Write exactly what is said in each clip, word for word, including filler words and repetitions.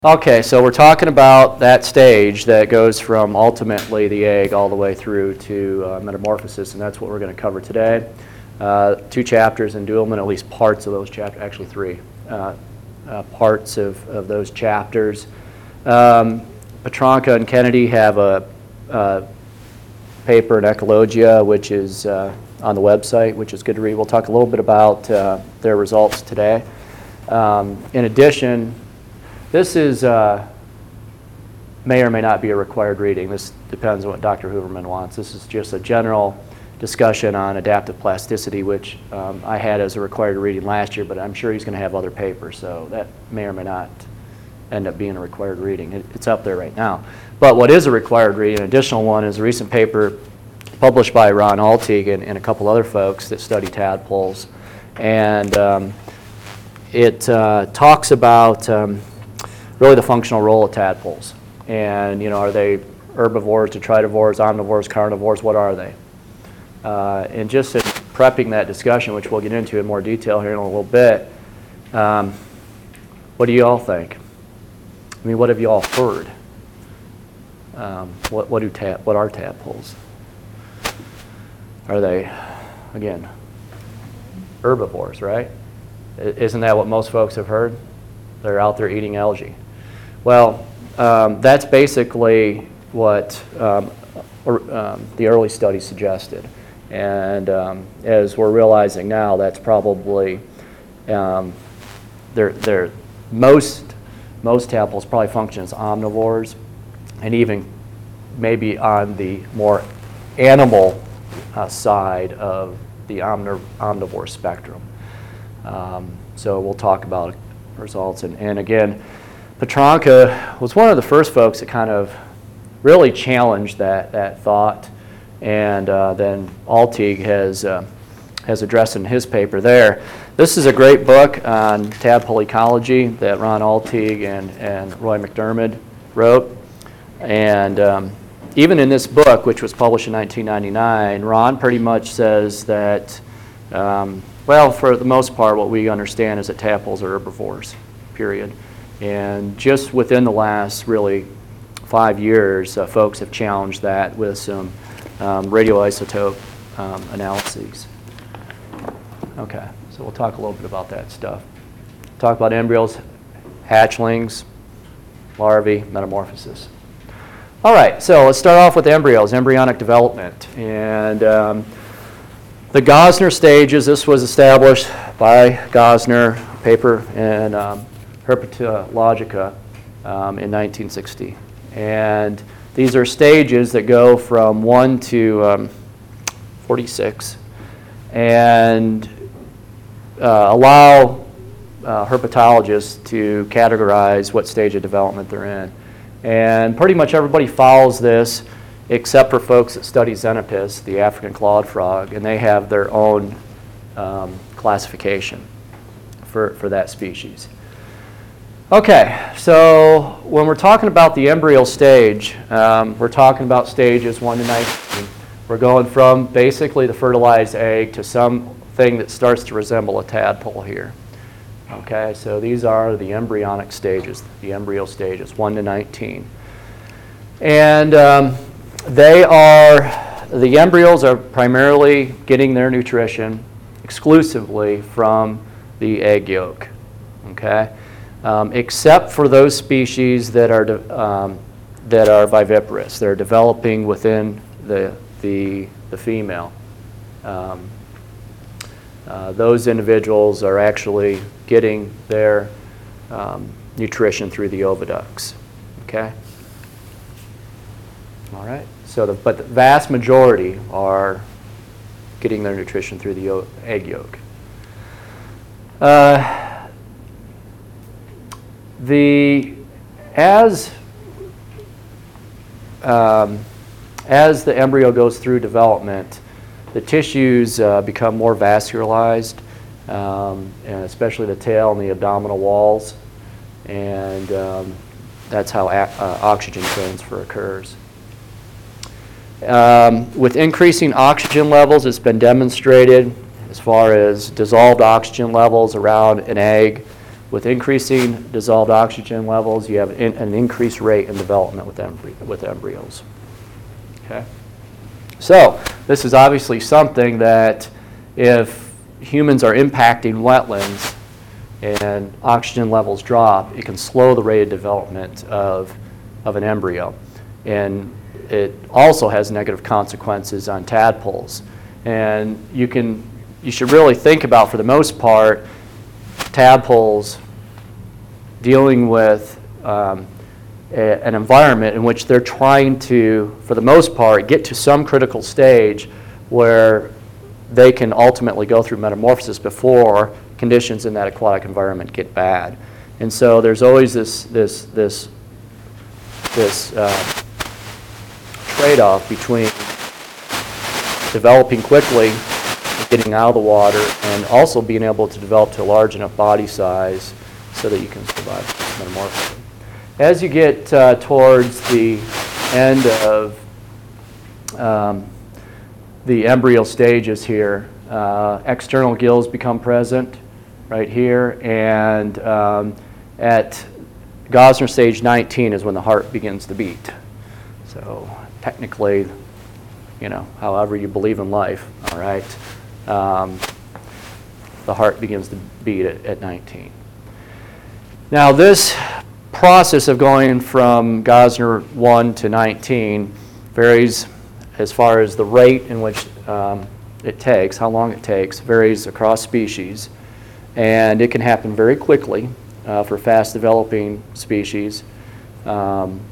Okay, so we're talking about that stage that goes from ultimately the egg all the way through to uh, metamorphosis, and that's what we're going to cover today. Uh, two chapters in Duelman, at least parts of those chapters, actually three uh, uh, parts of, of those chapters. Um, Petronka and Kennedy have a, a paper in Ecologia, which is uh, on the website, which is good to read. We'll talk a little bit about uh, their results today. Um, in addition, This is uh, may or may not be a required reading. This depends on what Doctor Hooverman wants. This is just a general discussion on adaptive plasticity, which um, I had as a required reading last year, but I'm sure he's going to have other papers, so that may or may not end up being a required reading. It, it's up there right now. But what is a required reading, an additional one, is a recent paper published by Ron Altig and, and a couple other folks that study tadpoles. And um, it uh, talks about um, really the functional role of tadpoles. And, you know, are they herbivores, detritivores, omnivores, carnivores? What are they? Uh, and just in prepping that discussion, which we'll get into in more detail here in a little bit, um, what do you all think? I mean, what have you all heard? Um, what, what, do ta what are tadpoles? Are they, again, herbivores, right? Isn't that what most folks have heard? They're out there eating algae. Well, um, that's basically what um, or, um, the early studies suggested. And um, as we're realizing now, that's probably, um, they're, they're most, most tadpoles probably function as omnivores, and even maybe on the more animal uh, side of the omni omnivore spectrum. Um, so we'll talk about results. And, and again, Petronka was one of the first folks that kind of really challenged that, that thought, and uh, then Altig has, uh, has addressed in his paper there. This is a great book on tadpole ecology that Ron Altig and, and Roy McDermott wrote. And um, even in this book, which was published in nineteen ninety-nine, Ron pretty much says that, um, well, for the most part, what we understand is that tadpoles are herbivores, period. And just within the last, really, five years, uh, folks have challenged that with some um, radioisotope um, analyses. Okay, so we'll talk a little bit about that stuff. Talk about embryos, hatchlings, larvae, metamorphosis. All right, so let's start off with embryos, embryonic development. And um, the Gosner stages, this was established by Gosner, paper in um, Herpetologica um, in nineteen sixty. And these are stages that go from one to um, forty-six and uh, allow uh, herpetologists to categorize what stage of development they're in. And pretty much everybody follows this except for folks that study Xenopus, the African clawed frog, and they have their own um, classification for, for that species. Okay, so when we're talking about the embryo stage, um, we're talking about stages one to nineteen. We're going from basically the fertilized egg to something that starts to resemble a tadpole here. Okay, so these are the embryonic stages, the embryo stages, one to nineteen. And um, they are, the embryos are primarily getting their nutrition exclusively from the egg yolk, okay? Um, except for those species that are, de um, that are viviparous. They're developing within the, the, the female. Um, uh, those individuals are actually getting their um, nutrition through the oviducts, okay? All right, so the, but the vast majority are getting their nutrition through the egg yolk. Uh, the, as, um, as the embryo goes through development, the tissues uh, become more vascularized, um, and especially the tail and the abdominal walls, and um, that's how uh, oxygen transfer occurs. Um, with increasing oxygen levels, it's been demonstrated as far as dissolved oxygen levels around an egg with increasing dissolved oxygen levels, you have in, an increased rate in development with, embry with embryos. Okay? So this is obviously something that if humans are impacting wetlands and oxygen levels drop, it can slow the rate of development of, of an embryo. And it also has negative consequences on tadpoles. And you can, you should really think about, for the most part, tadpoles dealing with um, a, an environment in which they're trying to, for the most part, get to some critical stage where they can ultimately go through metamorphosis before conditions in that aquatic environment get bad. And so there's always this, this, this, this uh, trade-off between developing quickly, getting out of the water, and also being able to develop to a large enough body size so that you can survive metamorphosis. As you get uh, towards the end of um, the embryo stages here, uh, external gills become present right here, and um, at Gosner stage nineteen is when the heart begins to beat. So technically, you know, however you believe in life, all right, um, the heart begins to beat at, at nineteen. Now this process of going from Gosner one to nineteen varies as far as the rate in which um, it takes, how long it takes, varies across species. And it can happen very quickly uh, for fast developing species um,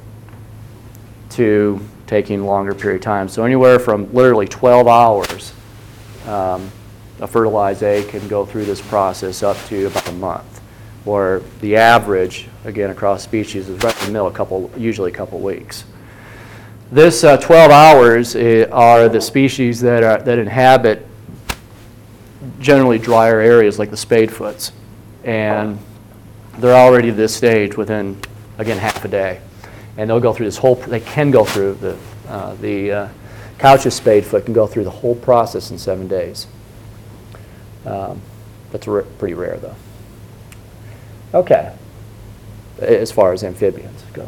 to taking a longer period of time. So anywhere from literally twelve hours, um, a fertilized egg can go through this process up to about a month, or the average, again, across species is right in the middle, a couple, usually a couple weeks. This uh, twelve hours are the species that, are, that inhabit generally drier areas like the spadefoots. And they're already at this stage within, again, half a day. And they'll go through this whole, they can go through, the, uh, the uh, Couch's spadefoot can go through the whole process in seven days. Um, that's r pretty rare, though. Okay, as far as amphibians go.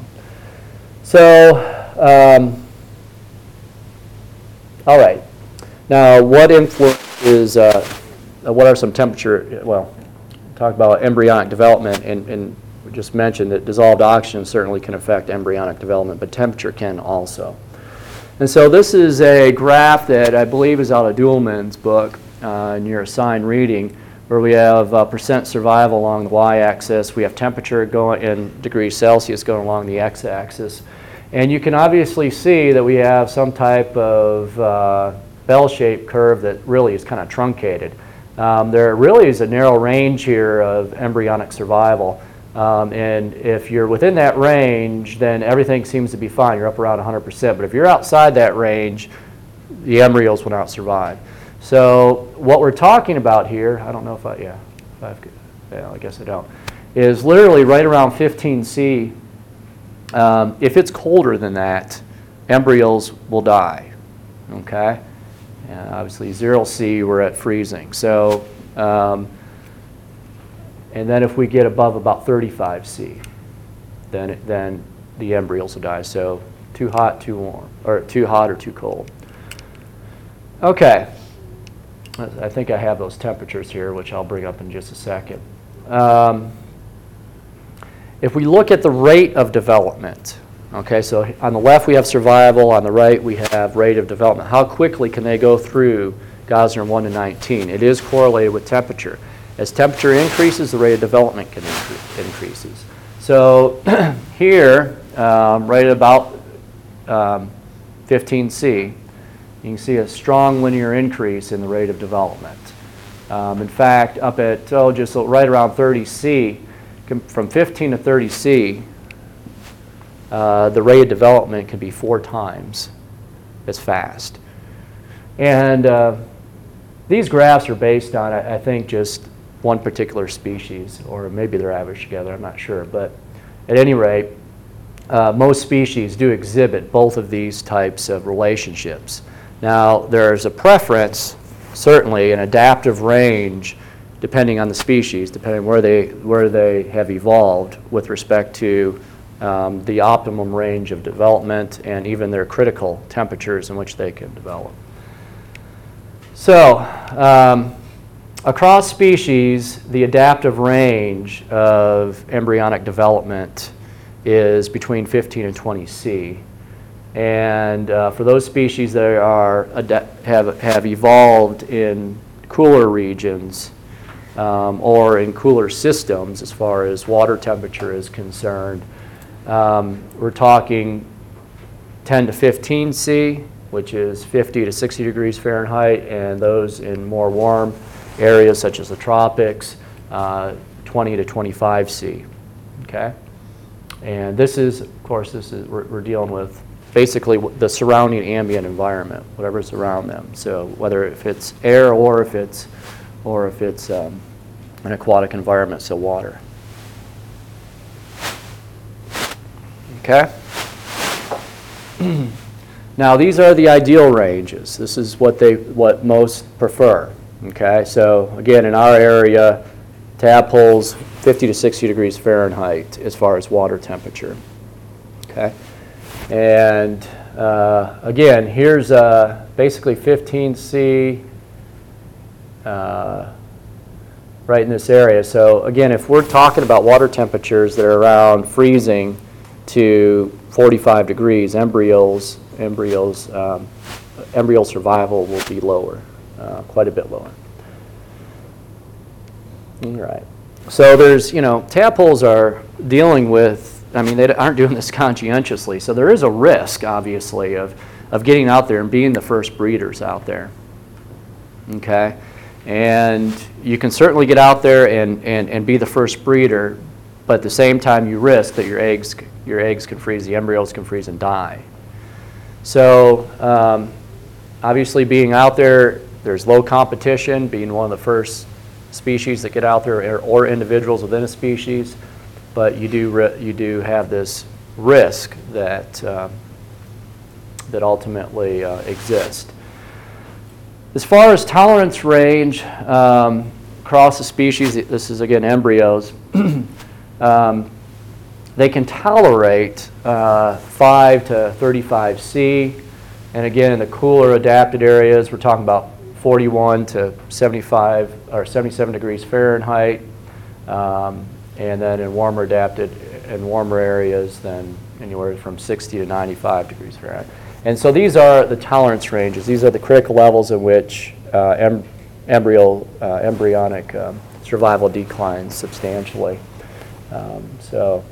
So, um, all right. Now, what influences, uh, what are some temperature, well, talk about embryonic development, and, and we just mentioned that dissolved oxygen certainly can affect embryonic development, but temperature can also. And so this is a graph that I believe is out of Duhlmann's book uh, in your assigned reading, where we have uh, percent survival along the y-axis. We have temperature going in degrees Celsius going along the x-axis. And you can obviously see that we have some type of uh, bell-shaped curve that really is kind of truncated. Um, there really is a narrow range here of embryonic survival. Um, and if you're within that range, then everything seems to be fine. You're up around one hundred percent. But if you're outside that range, the embryos will not survive. So what we're talking about here, I don't know if I, yeah, if I've, yeah, I guess I don't, is literally right around fifteen C. Um, if it's colder than that, embryos will die, okay? And obviously zero C, we're at freezing. So, um, and then if we get above about thirty-five C, then, it, then the embryos will die. So too hot, too warm, or too hot or too cold. Okay. I think I have those temperatures here, which I'll bring up in just a second. Um, if we look at the rate of development, okay, so on the left we have survival, on the right we have rate of development. How quickly can they go through Gosner one to nineteen? It is correlated with temperature. As temperature increases, the rate of development can incre increases. So here, um, right at about um, fifteen C, you can see a strong linear increase in the rate of development. Um, in fact, up at, oh, just right around thirty C, from fifteen to thirty C, uh, the rate of development can be four times as fast. And uh, these graphs are based on, I, I think, just one particular species, or maybe they're averaged together, I'm not sure. But at any rate, uh, most species do exhibit both of these types of relationships. Now, there's a preference, certainly, an adaptive range depending on the species, depending where they, where they have evolved with respect to um, the optimum range of development and even their critical temperatures in which they can develop. So, um, across species, the adaptive range of embryonic development is between fifteen and twenty C. And uh, for those species that are have, have evolved in cooler regions um, or in cooler systems as far as water temperature is concerned, um, we're talking ten to fifteen C, which is fifty to sixty degrees Fahrenheit, and those in more warm areas such as the tropics, uh, twenty to twenty-five C. Okay? And this is, of course, this is we're, we're dealing with basically the surrounding ambient environment, whatever's around them. So whether if it's air or if it's or if it's um, an aquatic environment, so water. Okay. Now these are the ideal ranges. This is what they what most prefer. Okay. So again, in our area, tadpoles fifty to sixty degrees Fahrenheit as far as water temperature. Okay. And uh, again, here's uh, basically fifteen C uh, right in this area. So again, if we're talking about water temperatures that are around freezing to forty-five degrees, embryos, embryos, um, embryo survival will be lower, uh, quite a bit lower. All right. So there's, you know, tadpoles are dealing with, I mean, they aren't doing this conscientiously, so there is a risk, obviously, of, of getting out there and being the first breeders out there. Okay? And you can certainly get out there and, and, and be the first breeder, but at the same time you risk that your eggs, your eggs can freeze, the embryos can freeze and die. So um, obviously being out there, there's low competition, being one of the first species that get out there, or, or individuals within a species, but you do, you do have this risk that, uh, that ultimately uh, exists. As far as tolerance range, um, across the species, this is again embryos, um, they can tolerate uh, five to thirty-five C, and again in the cooler adapted areas, we're talking about forty-one to seventy-five or seventy-seven degrees Fahrenheit, um, and then in warmer adapted and warmer areas, then anywhere from sixty to ninety-five degrees Fahrenheit. And so these are the tolerance ranges. These are the critical levels in which uh, em embryo, uh, embryonic um, survival declines substantially. Um, so,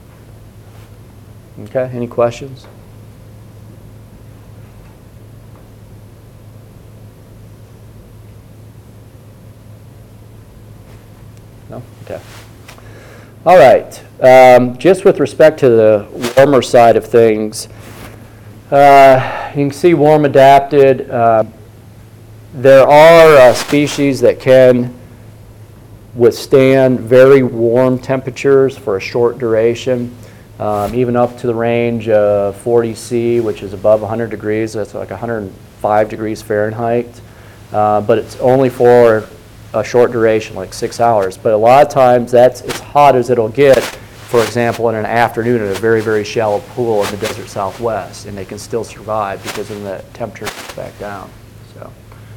okay, any questions? No? Okay. All right. Um, just with respect to the warmer side of things, uh, you can see warm adapted. Uh, there are uh, species that can withstand very warm temperatures for a short duration, um, even up to the range of forty C, which is above one hundred degrees. That's like one hundred five degrees Fahrenheit. Uh, but it's only for a short duration, like six hours. But a lot of times that's as hot as it'll get, for example, in an afternoon in a very, very shallow pool in the desert Southwest, and they can still survive because then the temperature goes back down. So,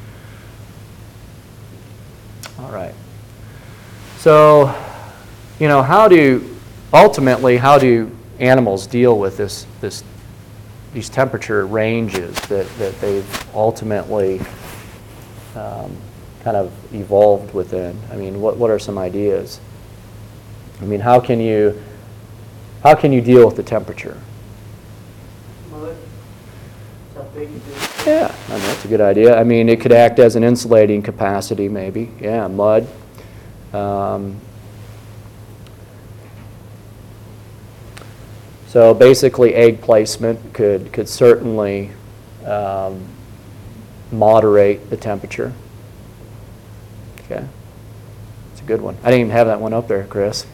all right. So, you know, how do, ultimately, how do animals deal with this, this, these temperature ranges that, that they've ultimately um, kind of evolved within? I mean, what, what are some ideas? I mean, how can you, how can you deal with the temperature? Mud. How big it is. Yeah, I mean, that's a good idea. I mean, it could act as an insulating capacity, maybe. Yeah, mud. Um, so basically, egg placement could could certainly um, moderate the temperature. Okay, it's a good one. I didn't even have that one up there, Chris.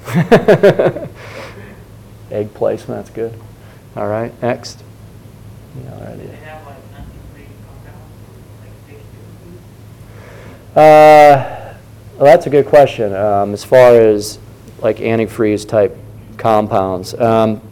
Egg placement, that's good. All right, next. Yeah, all right. They have like nothing free compounds, like fish do. Uh, Well, that's a good question. Um, as far as like antifreeze type compounds, um,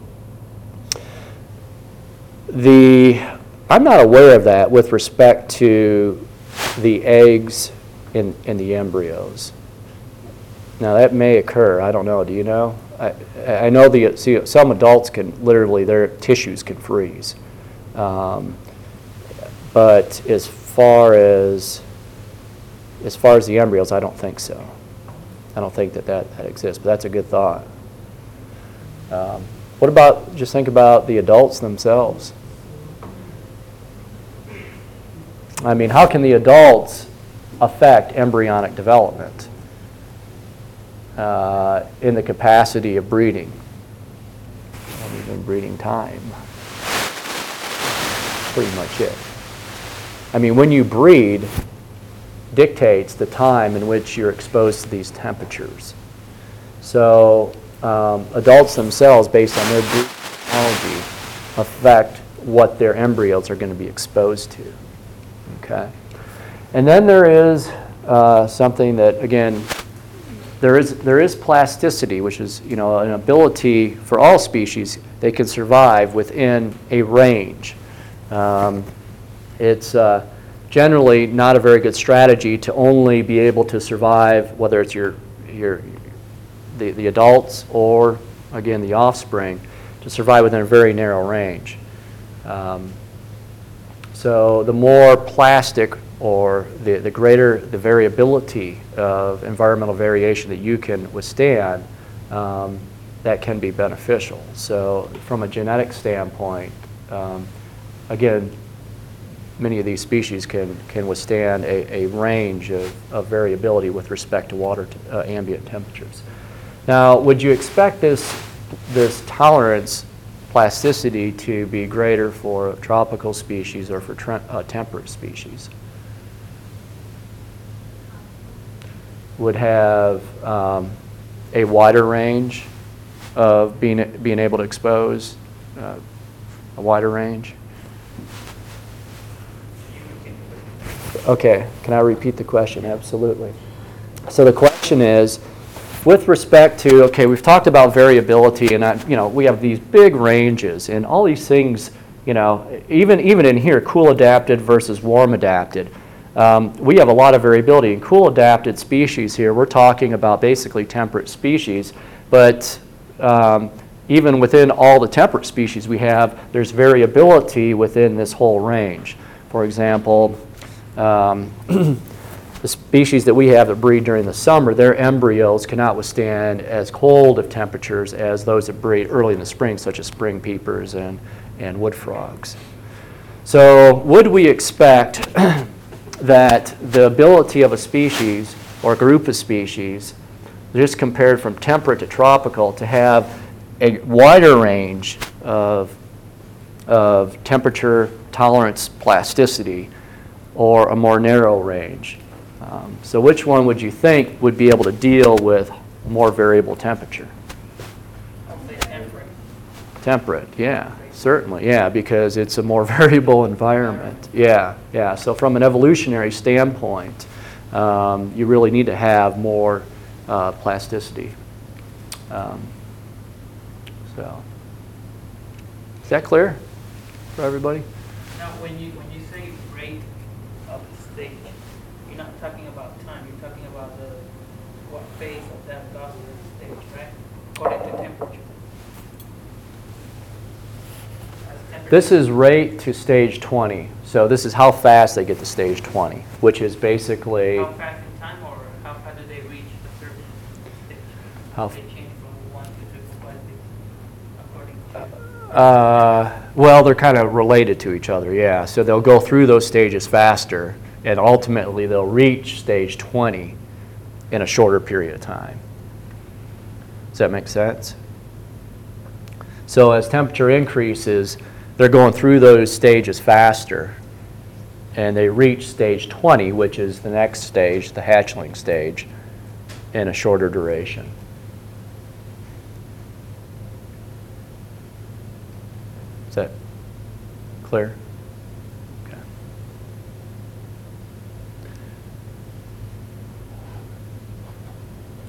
the I'm not aware of that with respect to the eggs in in the embryos. Now that may occur. I don't know. Do you know? I I know the see some adults can literally their tissues can freeze, um, but as far as as far as the embryos, I don't think so. I don't think that that, that exists. But that's a good thought. Um, what about just think about the adults themselves? I mean, how can the adults affect embryonic development uh, in the capacity of breeding, or even breeding time? Pretty much it. I mean, when you breed, dictates the time in which you're exposed to these temperatures. So um, adults themselves, based on their breeding technology, affect what their embryos are going to be exposed to. Okay, and then there is uh, something that, again, there is there is plasticity, which is you know an ability for all species. They can survive within a range. Um, it's uh, generally not a very good strategy to only be able to survive, whether it's your your the the adults or again the offspring, to survive within a very narrow range. Um, So the more plastic or the, the greater the variability of environmental variation that you can withstand, um, that can be beneficial. So from a genetic standpoint, um, again, many of these species can, can withstand a, a range of, of variability with respect to water t uh, ambient temperatures. Now, would you expect this, this tolerance plasticity to be greater for tropical species or for uh, temperate species? Would have um, a wider range of being, being able to expose uh, a wider range? Okay, can I repeat the question? Absolutely. So the question is, with respect to, okay, we've talked about variability, and I, you know, we have these big ranges, and all these things, you know, even even in here, cool adapted versus warm adapted, um, we have a lot of variability. In cool adapted species here, we're talking about basically temperate species, but um, even within all the temperate species we have, there's variability within this whole range. For example, um, the species that we have that breed during the summer, their embryos cannot withstand as cold of temperatures as those that breed early in the spring, such as spring peepers and, and wood frogs. So would we expect that the ability of a species or a group of species, just compared from temperate to tropical, to have a wider range of, of temperature tolerance plasticity or a more narrow range? Um, so which one would you think would be able to deal with more variable temperature? Temperate. Temperate, yeah, certainly, yeah, because it's a more variable environment. Yeah, yeah. So from an evolutionary standpoint, um, you really need to have more uh, plasticity. Um, so, is that clear for everybody? Now, when you when you say rate of the stage, you're not talking about time. You're talking about the what phase of that gaseous stage, right? According to temperature. As temperature. This is rate to stage twenty. So this is how fast they get to stage twenty, which is basically How fast in time, or how fast do they reach a certain stage? how. They change from one to three to five, according to. Uh, well, they're kind of related to each other, yeah. So they'll go through those stages faster, and ultimately they'll reach stage twenty in a shorter period of time. Does that make sense? So as temperature increases, they're going through those stages faster, and they reach stage twenty, which is the next stage, the hatchling stage, in a shorter duration. Is that clear? Okay.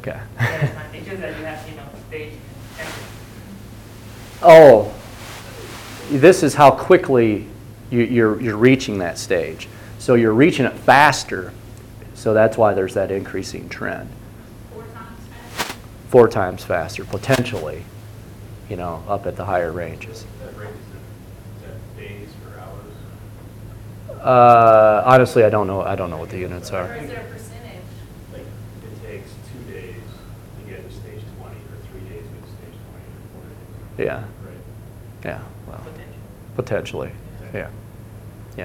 Okay. Yeah, that's fine. It's just that you have, you know, stage and exit. Oh, this is how quickly you, you're, you're reaching that stage. So you're reaching it faster, so that's why there's that increasing trend. Four times faster? Four times faster, potentially, you know, up at the higher ranges. That range is that days or hours? Uh, honestly, I don't know. I don't know what the units Or are. is there a percentage? Like, it takes two days to get to stage twenty, or three days to get to stage twenty, or four days. Yeah, Right. yeah, well, Potential. potentially, yeah, yeah.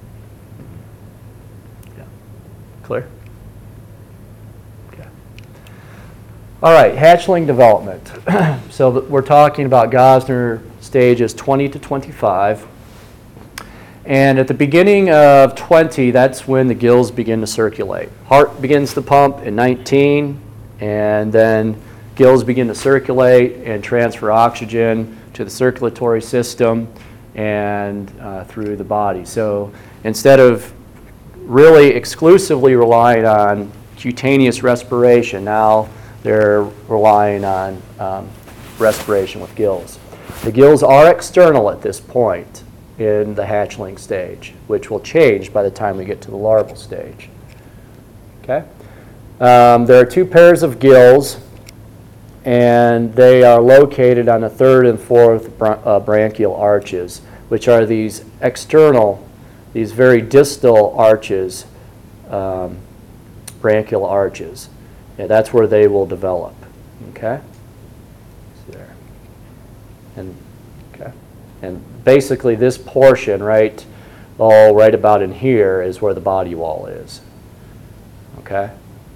Yeah. Clear? Okay. All right, hatchling development. So th- we're talking about Gosner stages twenty to twenty-five. And at the beginning of twenty, that's when the gills begin to circulate. Heart begins to pump in nineteen, and then gills begin to circulate and transfer oxygen to the circulatory system and uh, through the body. So instead of really exclusively relying on cutaneous respiration, now they're relying on um, respiration with gills. The gills are external at this point in the hatchling stage, which will change by the time we get to the larval stage. Okay? Um, there are two pairs of gills, and they are located on the third and fourth bron uh, branchial arches, which are these external, these very distal arches, um, branchial arches. Yeah, that's where they will develop. Okay? See there. And okay. And basically this portion, right, all right about in here is where the body wall is. Okay?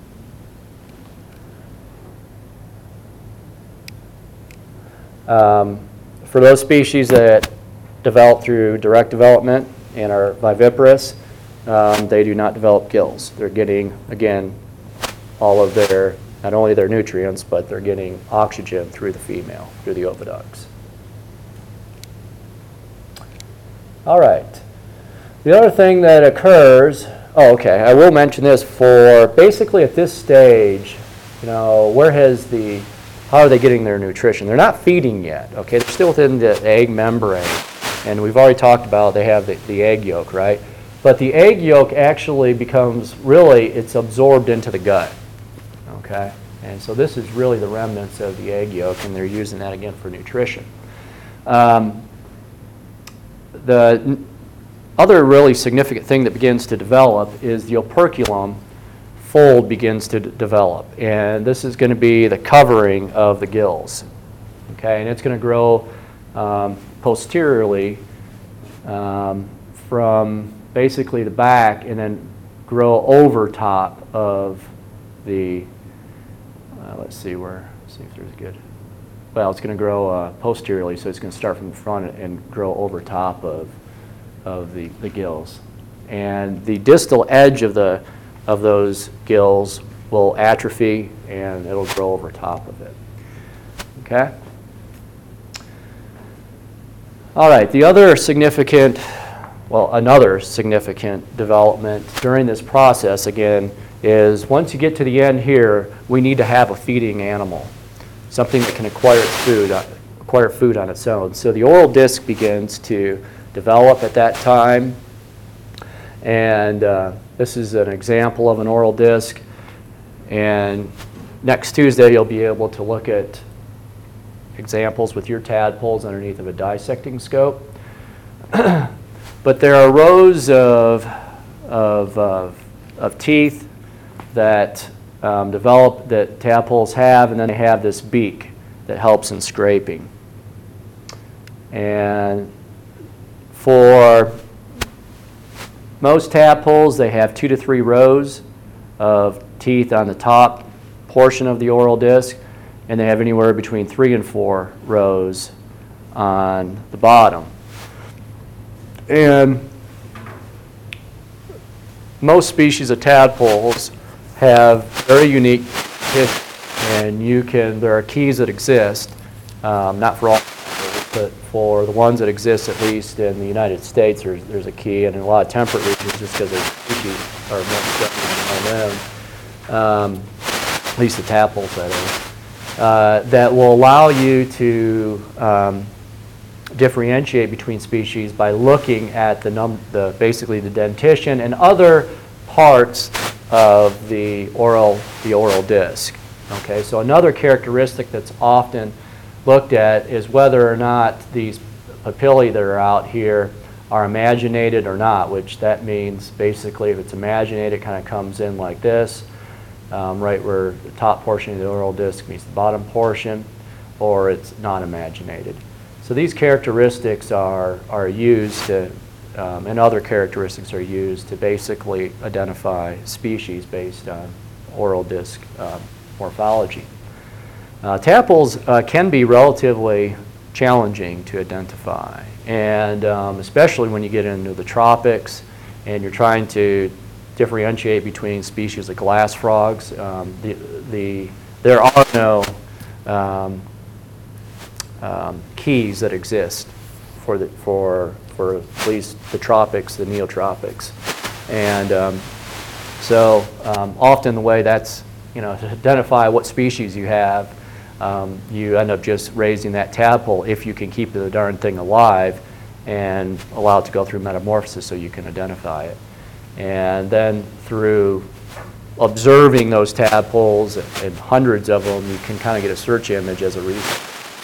Um, for those species that develop through direct development and are viviparous, um, they do not develop gills. They're getting, again, all of their, not only their nutrients, but they're getting oxygen through the female, through the oviducts. All right. The other thing that occurs, oh, okay, I will mention this for basically at this stage, you know, where has the, how are they getting their nutrition? They're not feeding yet, okay? They're still within the egg membrane. And we've already talked about they have the, the egg yolk, right? But the egg yolk actually becomes, really, it's absorbed into the gut, okay? And so this is really the remnants of the egg yolk, and they're using that again for nutrition. Um, the n- other really significant thing that begins to develop is the operculum fold begins to d- develop. And this is going to be the covering of the gills, okay? And it's going to grow um, posteriorly um, from basically the back and then grow over top of the, uh, let's see where, let's see if there's a good, well, it's going to grow uh, posteriorly, so it's going to start from the front and grow over top of, of the, the gills. And the distal edge of, the, of those gills will atrophy and it'll grow over top of it. Okay? All right, the other significant, well, another significant development during this process, again, is once you get to the end here, we need to have a feeding animal, something that can acquire food, uh, acquire food on its own. So the oral disc begins to develop at that time, and uh, this is an example of an oral disc. And next Tuesday, you'll be able to look at examples with your tadpoles underneath of a dissecting scope. But there are rows of, of, of, of teeth that um, develop, that tadpoles have, and then they have this beak that helps in scraping. And for most tadpoles, they have two to three rows of teeth on the top portion of the oral disc, and they have anywhere between three and four rows on the bottom. And most species of tadpoles have very unique teeth, and you can, there are keys that exist, um, not for all, but for the ones that exist, at least in the United States, there's, there's a key, and in a lot of temperate regions, just because their species are more known. Um, at least the tadpoles that is, uh, that will allow you to um, differentiate between species by looking at the, num the basically the dentition and other parts of the oral, the oral disc. Okay, so another characteristic that's often looked at is whether or not these papillae that are out here are imaginated or not, which that means basically if it's imaginated, it kind of comes in like this, um, right where the top portion of the oral disc meets the bottom portion, or it's not imaginated. So these characteristics are, are used to, um, and other characteristics are used to basically identify species based on oral disc um, morphology. Uh, tadpoles uh, can be relatively challenging to identify, and um, especially when you get into the tropics and you're trying to differentiate between species like glass frogs. Um, the, the, there are no um, um, keys that exist for, the, for, for at least the tropics, the neotropics. And um, so um, often the way that's, you know, to identify what species you have, Um, you end up just raising that tadpole if you can keep the darn thing alive and allow it to go through metamorphosis so you can identify it. And then through observing those tadpoles and hundreds of them, you can kind of get a search image as a result.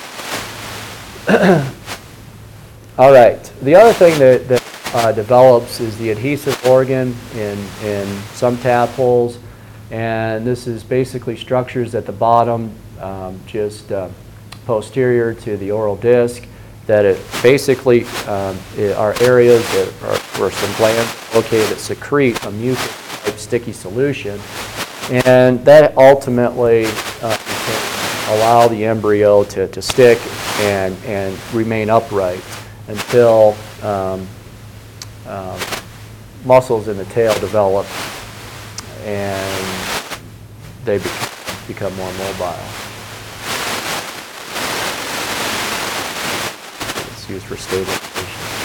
All right. The other thing that, that uh, develops is the adhesive organ in, in some tadpoles. And this is basically structures at the bottom, um, just uh, posterior to the oral disc, that it basically um, it are areas that are where some glands located that secrete a mucus-type sticky solution. And that ultimately uh, can allow the embryo to, to stick and, and remain upright until um, um, muscles in the tail develop and they be become more mobile. It's used for stabilization.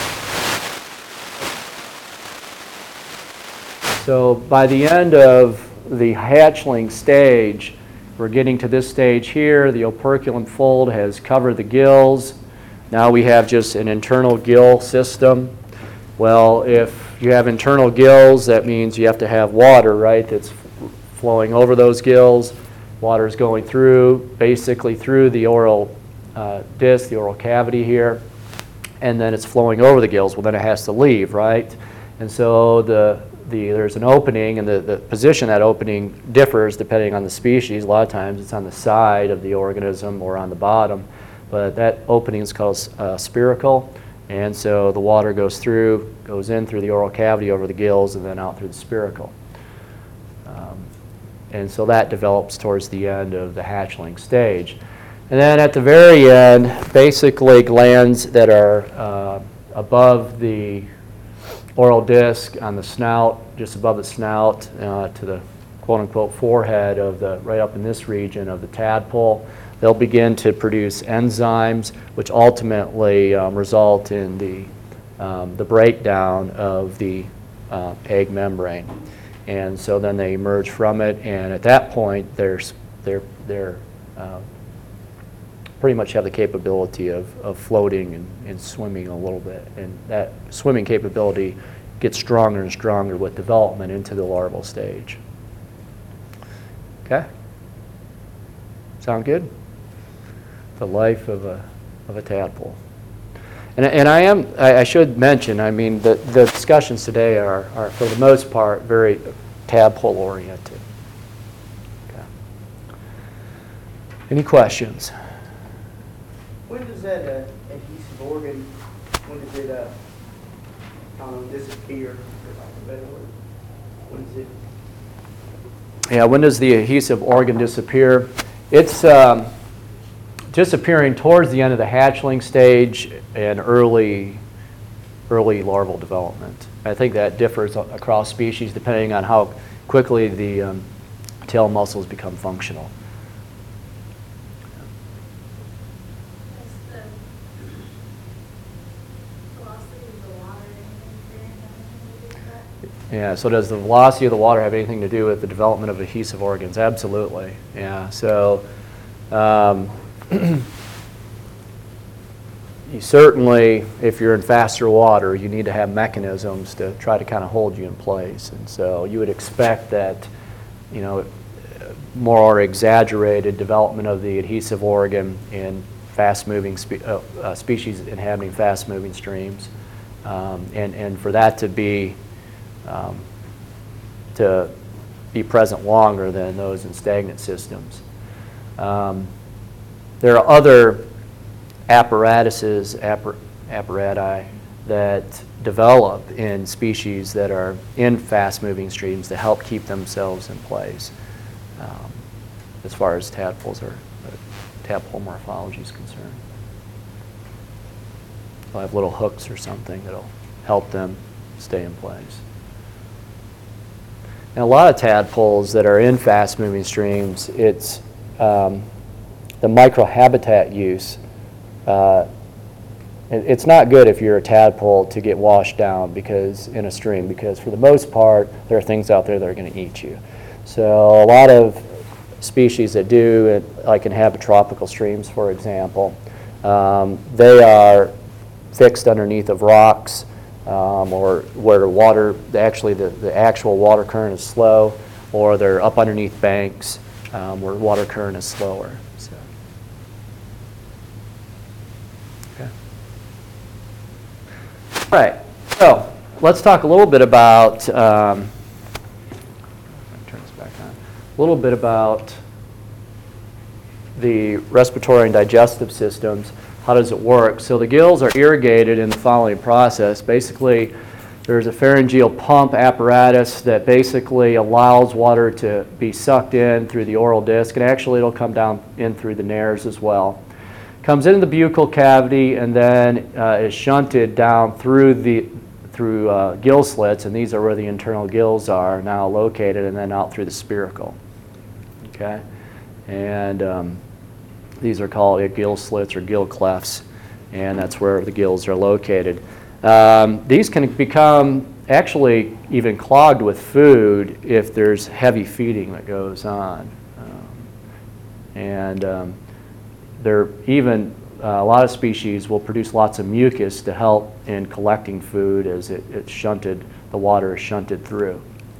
So by the end of the hatchling stage, we're getting to this stage here. The operculum fold has covered the gills. Now we have just an internal gill system. Well, if you have internal gills, that means you have to have water, right, that's flowing over those gills. Water is going through, basically through the oral uh, disc, the oral cavity here, and then it's flowing over the gills. Well, then it has to leave, right? And so the, the, there's an opening, and the, the position of that opening differs depending on the species. A lot of times it's on the side of the organism or on the bottom, but that opening is called uh, spiracle. And so the water goes through, goes in through the oral cavity over the gills and then out through the spiracle. Um, and so that develops towards the end of the hatchling stage. And then at the very end, basically glands that are uh, above the oral disc on the snout, just above the snout uh, to the quote-unquote forehead of the, right up in this region of the tadpole. They'll begin to produce enzymes, which ultimately um, result in the, um, the breakdown of the uh, egg membrane. And so then they emerge from it, and at that point, they're, they're, they're uh, pretty much have the capability of, of floating and, and swimming a little bit. And that swimming capability gets stronger and stronger with development into the larval stage. Okay? Sound good? The life of a, of a tadpole. And, and I am, I, I should mention, I mean, the, the discussions today are, are, for the most part, very tadpole oriented. Okay. Any questions? When does that uh, adhesive organ, when does it, uh, I don't know, disappear, for lack of a better word? When does it? Yeah, when does the adhesive organ disappear? It's um, disappearing towards the end of the hatchling stage and early, early larval development. I think that differs across species depending on how quickly the um, tail muscles become functional. Is the velocity of the water anything very much? Yeah, so does the velocity of the water have anything to do with the development of adhesive organs? Absolutely, yeah. So um, you certainly, if you're in faster water, you need to have mechanisms to try to kind of hold you in place. And so you would expect that, you know, more exaggerated development of the adhesive organ in fast-moving spe uh, uh, species inhabiting fast-moving streams, um, and and for that to be um, to be present longer than those in stagnant systems. Um, there are other apparatuses, appar apparati that develop in species that are in fast-moving streams to help keep themselves in place. Um, as far as tadpoles or uh, tadpole morphology is concerned. They'll have little hooks or something that'll help them stay in place. And a lot of tadpoles that are in fast-moving streams, it's um, the microhabitat use. Uh, it, it's not good if you're a tadpole to get washed down because in a stream, because for the most part, there are things out there that are going to eat you. So a lot of species that do, like inhabit tropical streams, for example, um, they are fixed underneath of rocks um, or where water, actually the, the actual water current is slow, or they're up underneath banks um, where water current is slower. So, okay. All right, so let's talk a little bit about um, a little bit about the respiratory and digestive systems. How does it work? So the gills are irrigated in the following process. Basically, there's a pharyngeal pump apparatus that basically allows water to be sucked in through the oral disc, and actually it'll come down in through the nares as well. Comes into the buccal cavity and then uh, is shunted down through the through uh, gill slits, and these are where the internal gills are now located, and then out through the spiracle. Okay, and um, these are called gill slits or gill clefts, and that's where the gills are located. Um, these can become actually even clogged with food if there's heavy feeding that goes on, um, and um, they're even uh, a lot of species will produce lots of mucus to help in collecting food as it, it's shunted, the water is shunted through.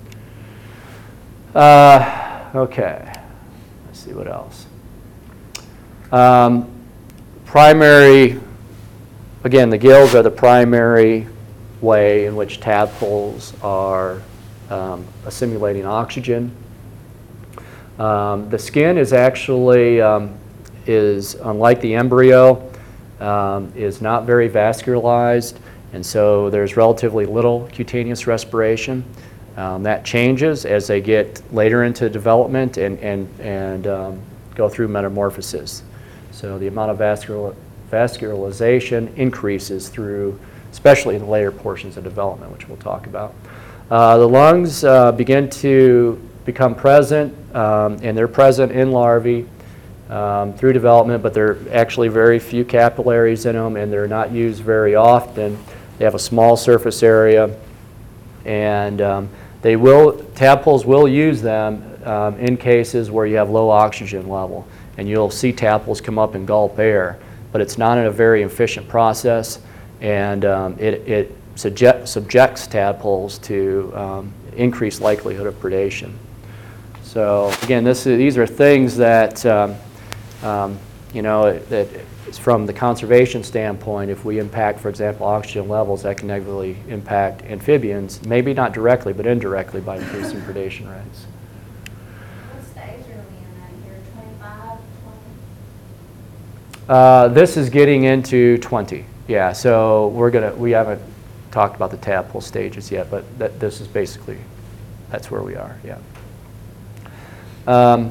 Uh, okay. See what else. Um, primary, again, the gills are the primary way in which tadpoles are um, assimilating oxygen. Um, the skin is actually, um, is unlike the embryo, um, is not very vascularized, and so there's relatively little cutaneous respiration. Um, that changes as they get later into development and, and, and um, go through metamorphosis. So the amount of vascular, vascularization increases through, especially in the later portions of development, which we'll talk about. Uh, the lungs uh, begin to become present, um, and they're present in larvae um, through development, but there are actually very few capillaries in them, and they're not used very often. They have a small surface area, and um, They will, tadpoles will use them um, in cases where you have low oxygen level, and you'll see tadpoles come up and gulp air, but it's not in a very efficient process, and um, it, it subject, subjects tadpoles to um, increased likelihood of predation. So again, this is, these are things that um, um, you know that from the conservation standpoint, if we impact, for example, oxygen levels, that can negatively impact amphibians, maybe not directly, but indirectly by increasing predation rates. What stage are we in out here, twenty-five, twenty? Uh, this is getting into twenty, yeah. So we're gonna, we haven't talked about the tadpole stages yet, but that, this is basically, that's where we are, yeah. Um,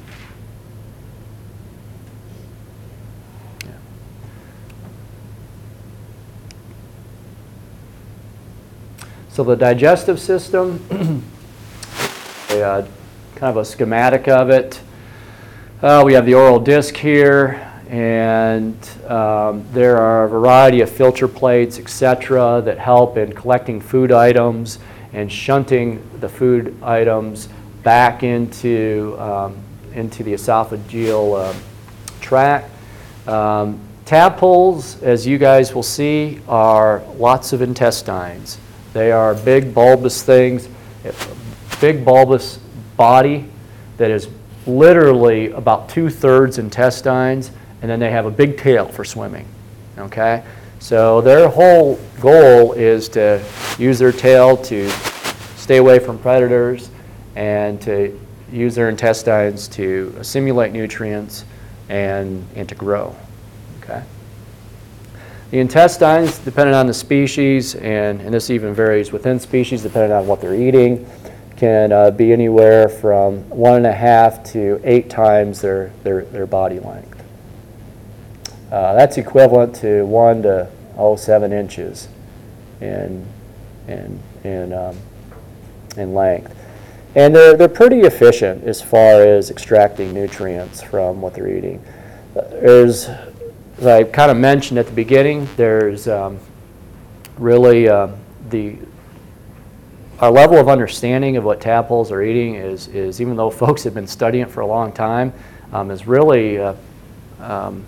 So the digestive system, a, uh, kind of a schematic of it. Uh, we have the oral disc here, and um, there are a variety of filter plates, et cetera, that help in collecting food items and shunting the food items back into, um, into the esophageal uh, tract. Um, tadpoles, as you guys will see, are lots of intestines. They are big bulbous things, big bulbous body that is literally about two-thirds intestines, and then they have a big tail for swimming, okay? So their whole goal is to use their tail to stay away from predators and to use their intestines to assimilate nutrients and, and to grow, okay? The intestines, depending on the species, and, and this even varies within species depending on what they're eating, can uh, be anywhere from one and a half to eight times their, their, their body length. Uh, that's equivalent to one to oh, seven inches in, in, in, um, in length. And they're, they're pretty efficient as far as extracting nutrients from what they're eating. There's, as I kind of mentioned at the beginning, there's um, really uh, the our level of understanding of what tadpoles are eating is, is even though folks have been studying it for a long time, um, is really uh, um,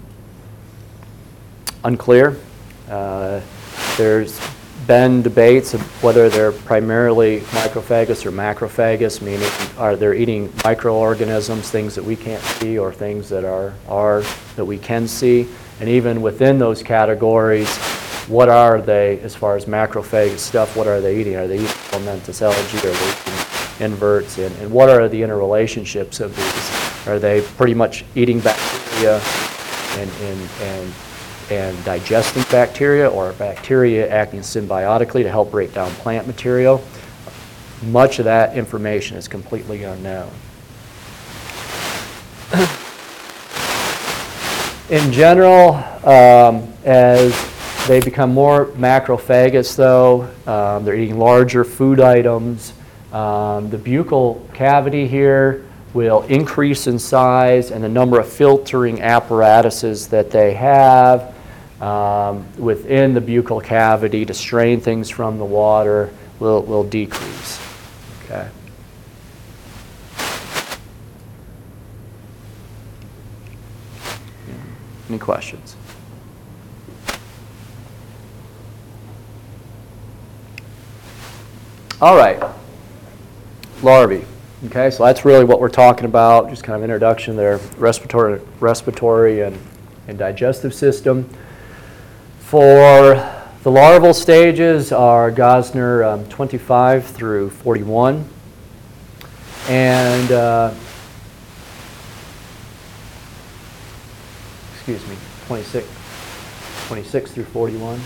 unclear. Uh, there's been debates of whether they're primarily microphagous or macrophagous, meaning are they eating microorganisms, things that we can't see, or things that are, are that we can see. And even within those categories, what are they, as far as macrophage stuff, what are they eating? Are they eating filamentous algae? Are they eating inverts? And, and what are the interrelationships of these? Are they pretty much eating bacteria and, and, and, and digesting bacteria, or are bacteria acting symbiotically to help break down plant material? Much of that information is completely unknown. In general, um, as they become more macrophagous, though, um, they're eating larger food items. Um, the buccal cavity here will increase in size, and the number of filtering apparatuses that they have um, within the buccal cavity to strain things from the water will, will decrease. Okay. Any questions? All right, larvae. Okay, so that's really what we're talking about, just kind of introduction to their respiratory, respiratory and, and digestive system. For the larval stages are Gosner um, twenty-five through forty-one. And, uh, excuse me, twenty-six, twenty-six through forty-one.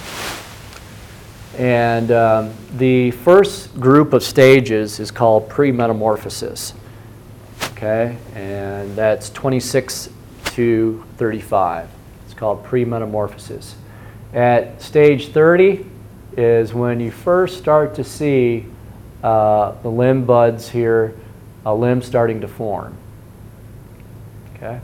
And um, the first group of stages is called pre-metamorphosis, okay? And that's twenty-six to thirty-five. It's called pre-metamorphosis. At stage thirty is when you first start to see uh, the limb buds here, a limb starting to form, okay?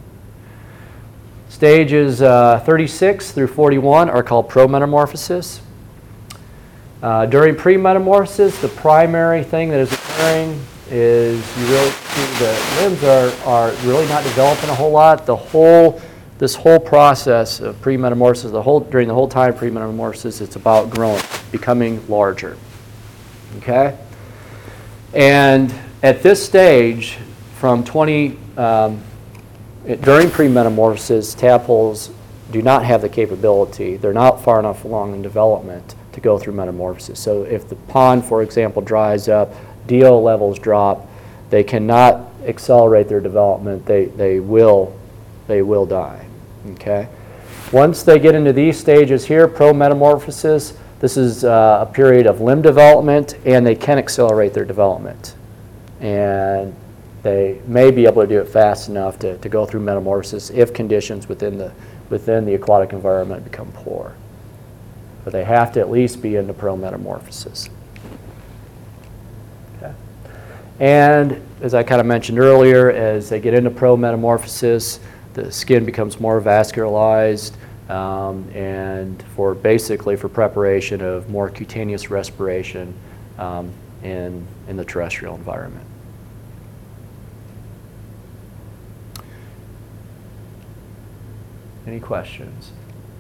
Stages uh, thirty-six through forty-one are called prometamorphosis. Uh, during pre-metamorphosis, the primary thing that is occurring is you really see the limbs are, are really not developing a whole lot. The whole, this whole process of pre-metamorphosis, the whole, during the whole time pre-metamorphosis, it's about growing, becoming larger, okay? And at this stage, from twenty, um, it, during pre-metamorphosis, tadpoles do not have the capability, they're not far enough along in development to go through metamorphosis. So if the pond, for example, dries up, D O levels drop, they cannot accelerate their development. They, they, will, they will die, okay? Once they get into these stages here, prometamorphosis, this is uh, a period of limb development, and they can accelerate their development. And they may be able to do it fast enough to, to go through metamorphosis if conditions within the, within the aquatic environment become poor. But they have to at least be into prometamorphosis. Okay. And as I kind of mentioned earlier, as they get into prometamorphosis, the skin becomes more vascularized, um, and for basically for preparation of more cutaneous respiration, um, in, in the terrestrial environment. Any questions?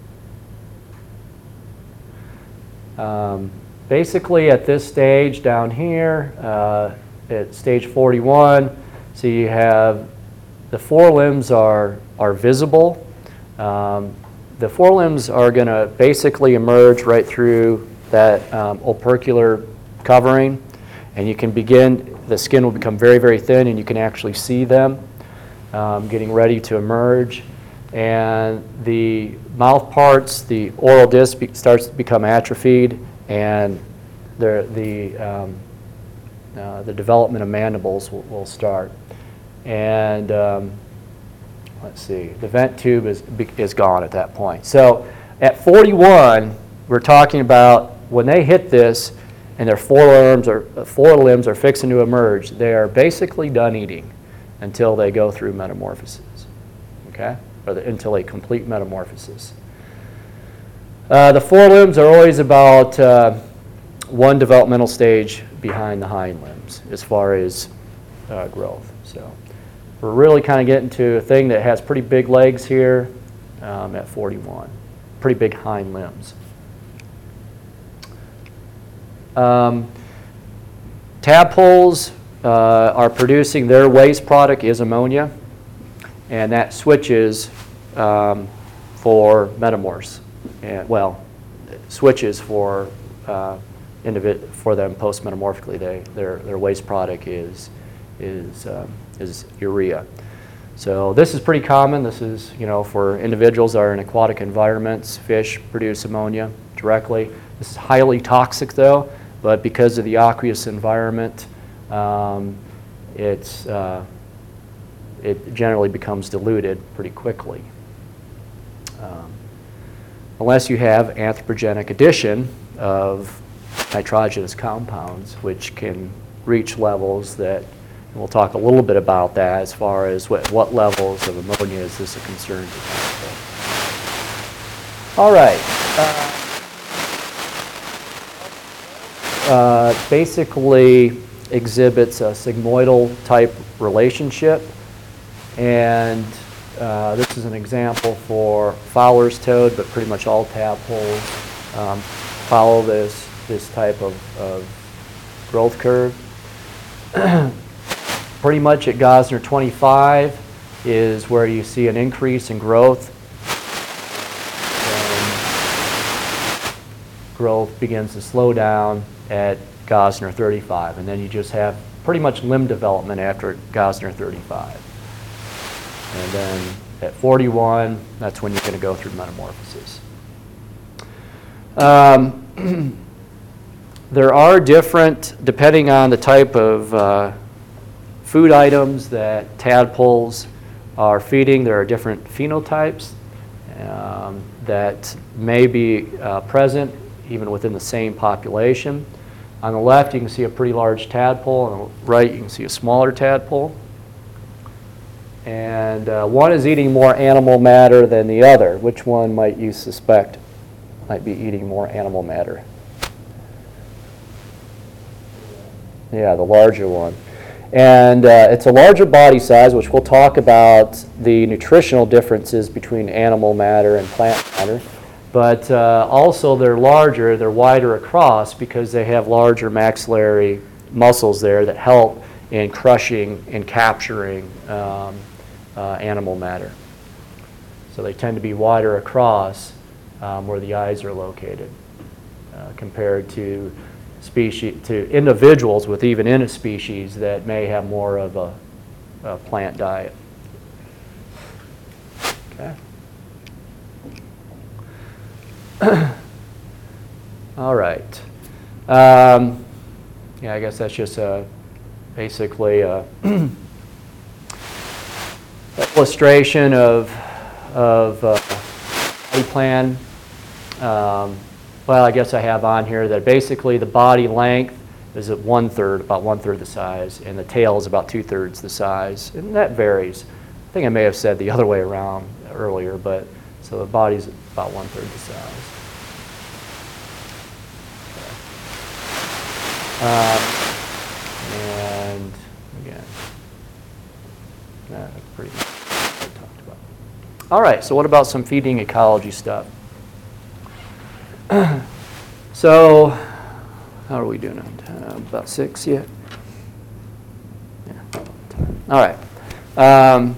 Um, basically, at this stage down here, uh, at stage forty-one, so you have the forelimbs are, are visible. Um, the forelimbs are going to basically emerge right through that um, opercular covering, and you can begin, the skin will become very, very thin, and you can actually see them um, getting ready to emerge. And the mouth parts, the oral disc be starts to become atrophied, and the, the, um, uh, the development of mandibles will, will start. And um, let's see, the vent tube is, is gone at that point. So at forty-one, we're talking about when they hit this and their forelimbs are, forelimbs are fixing to emerge, they are basically done eating until they go through metamorphosis, okay? Or the, until they complete metamorphosis. Uh, the forelimbs are always about uh, one developmental stage behind the hind limbs as far as uh, growth. So we're really kind of getting to a thing that has pretty big legs here um, at forty-one, pretty big hind limbs. Um, tadpoles uh, are producing, their waste product is ammonia, and that switches um, for metamorphs, and well, switches for uh, individ for them post-metamorphically. They their their waste product is is um, is urea. So this is pretty common. This is, you know, for individuals that are in aquatic environments. Fish produce ammonia directly. This is highly toxic though, but because of the aqueous environment, um, it's uh, it generally becomes diluted pretty quickly. Um, unless you have anthropogenic addition of nitrogenous compounds, which can reach levels that, and we'll talk a little bit about that as far as what, what levels of ammonia is this a concern to people. All right. Uh, uh, basically exhibits a sigmoidal type relationship, and uh, this is an example for Fowler's toad, but pretty much all tadpoles um, follow this, this type of, of growth curve. Pretty much at Gosner twenty-five is where you see an increase in growth. And growth begins to slow down at Gosner thirty-five, and then you just have pretty much limb development after Gosner thirty-five. And then at forty-one, that's when you're going to go through metamorphosis. Um, there are different, depending on the type of uh, food items that tadpoles are feeding, there are different phenotypes um, that may be uh, present even within the same population. On the left, you can see a pretty large tadpole. On the right, you can see a smaller tadpole. And uh, one is eating more animal matter than the other. Which one might you suspect might be eating more animal matter? Yeah, the larger one. And uh, it's a larger body size, which we'll talk about the nutritional differences between animal matter and plant matter. But uh, also they're larger, they're wider across because they have larger maxillary muscles there that help in crushing and capturing um, uh, animal matter. So they tend to be wider across um, where the eyes are located uh, compared to species, to individuals with even in a species that may have more of a, a plant diet. Okay. All right. Um, yeah, I guess that's just a, basically a illustration of of uh, body plan. Um, well, I guess I have on here that basically the body length is at one third, about one third the size, and the tail is about two thirds the size, and that varies. I think I may have said the other way around earlier, but so the body's about one third the size. Okay. Um, All right, so what about some feeding ecology stuff? So, how are we doing? Uh, about six yet? Yeah. All right. Um,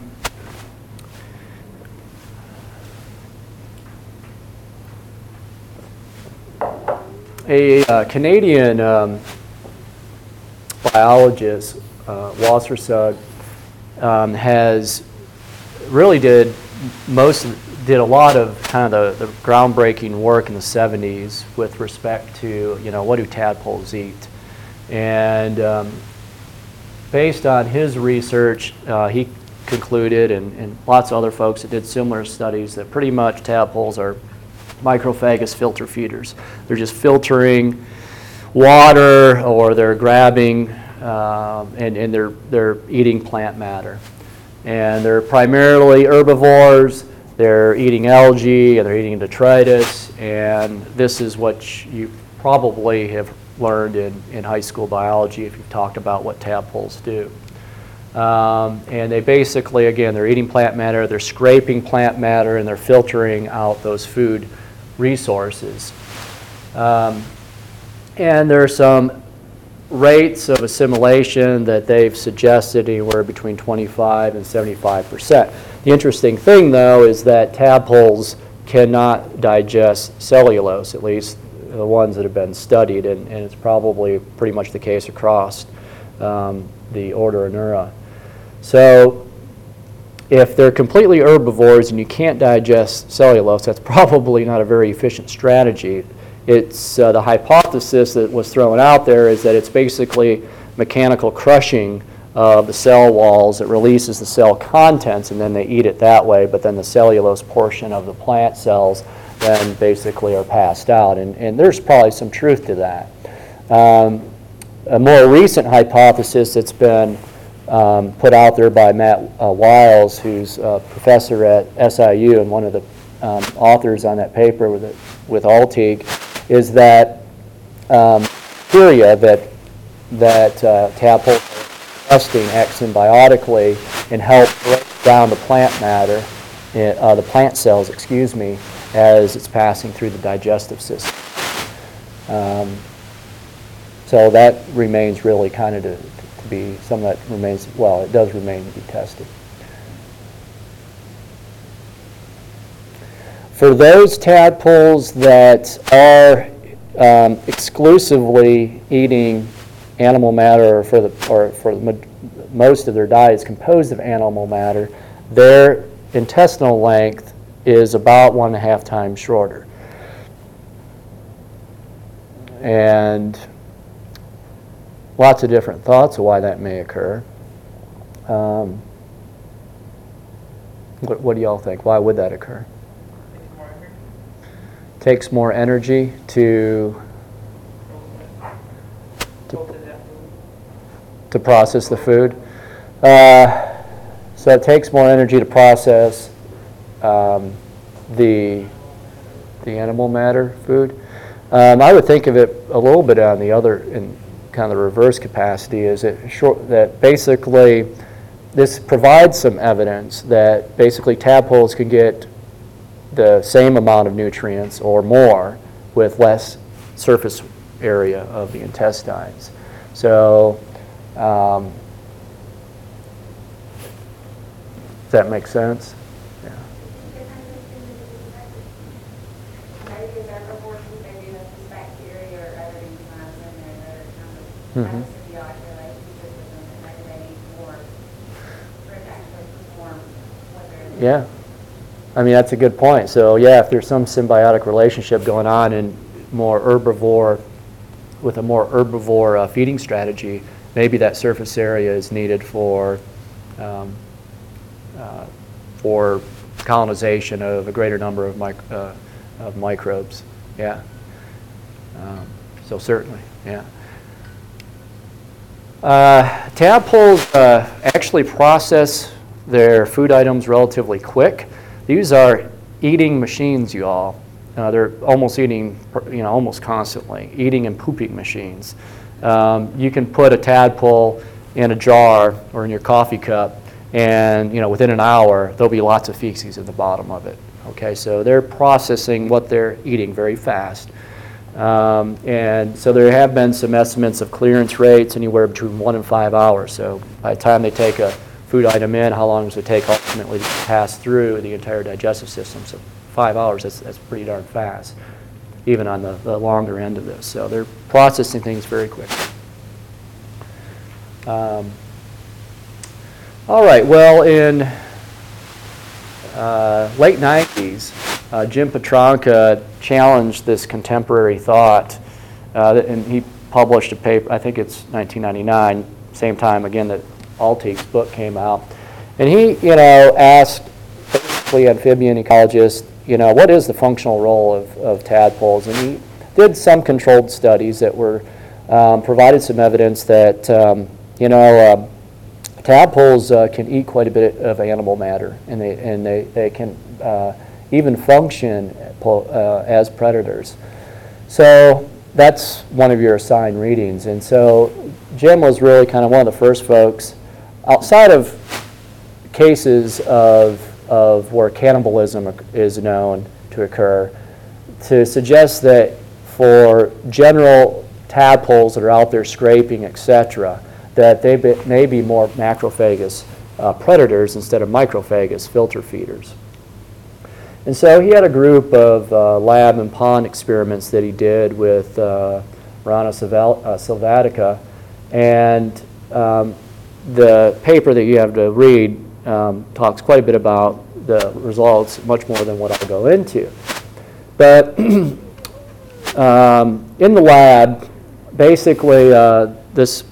a uh, Canadian um, biologist, uh, Wassersug, um, has really did most did a lot of kind of the, the groundbreaking work in the seventies with respect to, you know, what do tadpoles eat, and um, based on his research, uh, he concluded, and, and lots of other folks that did similar studies, that pretty much tadpoles are microphagous filter feeders. They're just filtering water, or they're grabbing um, and, and they're, they're eating plant matter. And they're primarily herbivores. They're eating algae, and they're eating detritus, and this is what you probably have learned in, in high school biology if you've talked about what tadpoles do. Um, and they basically, again, they're eating plant matter, they're scraping plant matter, and they're filtering out those food resources. Um, and there are some rates of assimilation that they've suggested anywhere between twenty-five and seventy-five percent. The interesting thing, though, is that tadpoles cannot digest cellulose, at least the ones that have been studied, and, and it's probably pretty much the case across um, the order Anura. So if they're completely herbivores and you can't digest cellulose, that's probably not a very efficient strategy. It's uh, the hypothesis that was thrown out there is that it's basically mechanical crushing of the cell walls that releases the cell contents, and then they eat it that way, but then the cellulose portion of the plant cells then basically are passed out. And, and there's probably some truth to that. Um, a more recent hypothesis that's been um, put out there by Matt uh, Wiles, who's a professor at S I U and one of the um, authors on that paper with, it, with Altig, is that um, bacteria that, that uh, tadpoles are ingesting act symbiotically and help break down the plant matter, uh, the plant cells, excuse me, as it's passing through the digestive system. Um, so that remains really kind of to, to be something that remains, well, it does remain to be tested. For those tadpoles that are um, exclusively eating animal matter, or for the or for the, most of their diet is composed of animal matter, their intestinal length is about one and a half times shorter. And lots of different thoughts of why that may occur. Um, what, what do y'all think? Why would that occur? Takes more energy to to, to process the food. Uh, so it takes more energy to process um, the the animal matter food. Um, I would think of it a little bit on the other, in kind of the reverse capacity, is it short, that basically this provides some evidence that basically tadpoles can get the same amount of nutrients or more with less surface area of the intestines. So um, does that make sense? Yeah. Maybe the herbivores, maybe that's just bacteria or other enzymes in there that are kind of Mhm. have a symbiotic relationship with them, and maybe they need more for it to actually perform what they're. Yeah. I mean, that's a good point. So yeah, if there's some symbiotic relationship going on in more herbivore, with a more herbivore uh, feeding strategy, maybe that surface area is needed for um, uh, for colonization of a greater number of, mic uh, of microbes. Yeah. Um, so certainly, yeah. Uh, tadpoles uh, actually process their food items relatively quick. These are eating machines, you all. Uh, they're almost eating, you know, almost constantly, eating and pooping machines. Um, you can put a tadpole in a jar or in your coffee cup, and you know, within an hour, there'll be lots of feces at the bottom of it. Okay, so they're processing what they're eating very fast. Um, and so there have been some estimates of clearance rates anywhere between one and five hours. So by the time they take a food item in, how long does it take ultimately to pass through the entire digestive system? So five hours, that's, that's pretty darn fast, even on the, the longer end of this. So they're processing things very quickly. Um, all right, well, in uh, late nineties, uh, Jim Petronka challenged this contemporary thought, uh, and he published a paper, I think it's nineteen ninety-nine, same time again that Alteig's book came out. And he, you know, asked basically amphibian ecologists, you know, what is the functional role of, of tadpoles? And he did some controlled studies that were, um, provided some evidence that, um, you know, uh, tadpoles uh, can eat quite a bit of animal matter, and they, and they, they can uh, even function uh, as predators. So that's one of your assigned readings. And so Jim was really kind of one of the first folks, outside of cases of, of where cannibalism is known to occur, to suggest that for general tadpoles that are out there scraping, et cetera, that they be, may be more macrophagous uh, predators instead of microphagous filter feeders. And so he had a group of uh, lab and pond experiments that he did with uh, Rana Sylval- uh, sylvatica, and um, the paper that you have to read um, talks quite a bit about the results, much more than what I'll go into. But um, in the lab, basically uh, this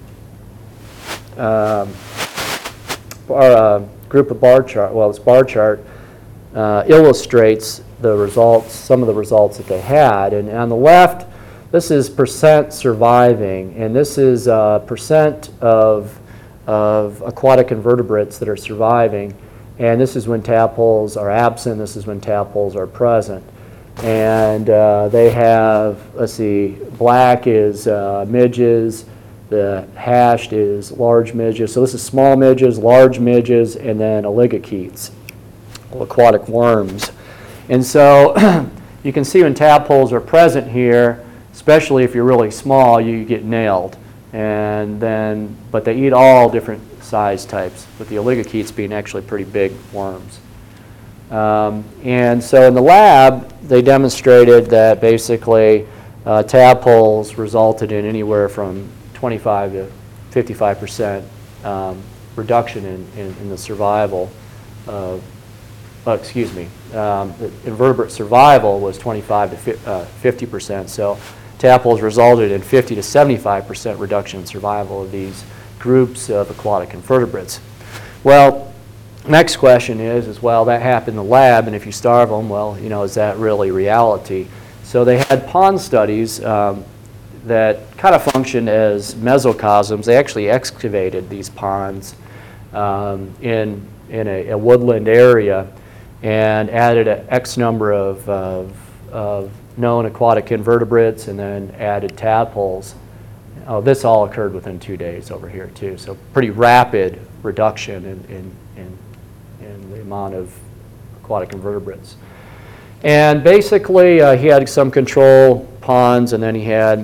um, our, uh, group of bar chart, well, this bar chart uh, illustrates the results, some of the results that they had. And on the left, this is percent surviving, and this is uh, percent of of aquatic invertebrates that are surviving, and this is when tadpoles are absent, this is when tadpoles are present. And uh, they have, let's see, black is uh, midges, the hashed is large midges, so this is small midges, large midges, and then oligochaetes, aquatic worms. And so you can see when tadpoles are present here, especially if you're really small, you get nailed. And then, but they eat all different size types, with the oligochaetes being actually pretty big worms. Um, and so in the lab, they demonstrated that basically uh, tadpoles resulted in anywhere from twenty-five to fifty-five percent um, reduction in, in, in the survival of, oh, excuse me, um, the invertebrate survival was twenty-five to fifty percent. So tadpoles resulted in fifty to seventy-five percent reduction in survival of these groups of aquatic invertebrates. Well, next question is, is, well, that happened in the lab, and if you starve them, well, you know, is that really reality? So they had pond studies um, that kind of functioned as mesocosms. They actually excavated these ponds um, in, in a, a woodland area and added an X number of, of, of known aquatic invertebrates and then added tadpoles. Oh, this all occurred within two days over here too, so pretty rapid reduction in, in, in, in the amount of aquatic invertebrates. And basically uh, he had some control ponds, and then he had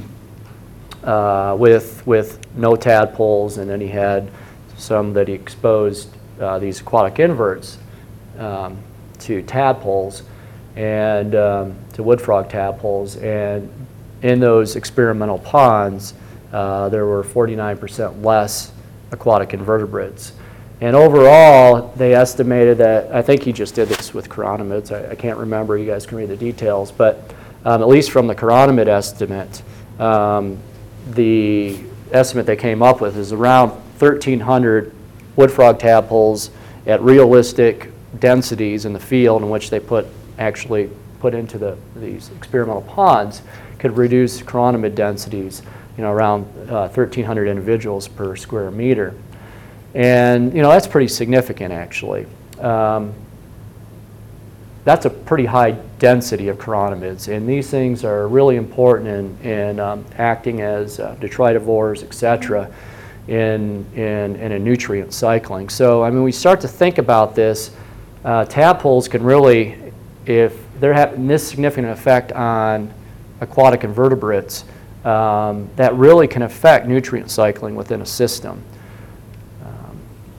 uh, with, with no tadpoles, and then he had some that he exposed uh, these aquatic inverts um, to tadpoles and um, to wood frog tadpoles, and in those experimental ponds uh, there were forty-nine percent less aquatic invertebrates. And overall, they estimated that, I think he just did this with chironomids, I, I can't remember, you guys can read the details, but um, at least from the chironomid estimate, um, the estimate they came up with is around thirteen hundred wood frog tadpoles at realistic densities in the field in which they put actually put into the, these experimental ponds could reduce chironomid densities, you know, around uh, thirteen hundred individuals per square meter. And, you know, that's pretty significant, actually. Um, that's a pretty high density of chironomids, and these things are really important in, in um, acting as uh, detritivores, et cetera. in, in, in a nutrient cycling. So, I mean, we start to think about this, uh, tadpoles can really, if they're having this significant effect on aquatic invertebrates, um, that really can affect nutrient cycling within a system. Um,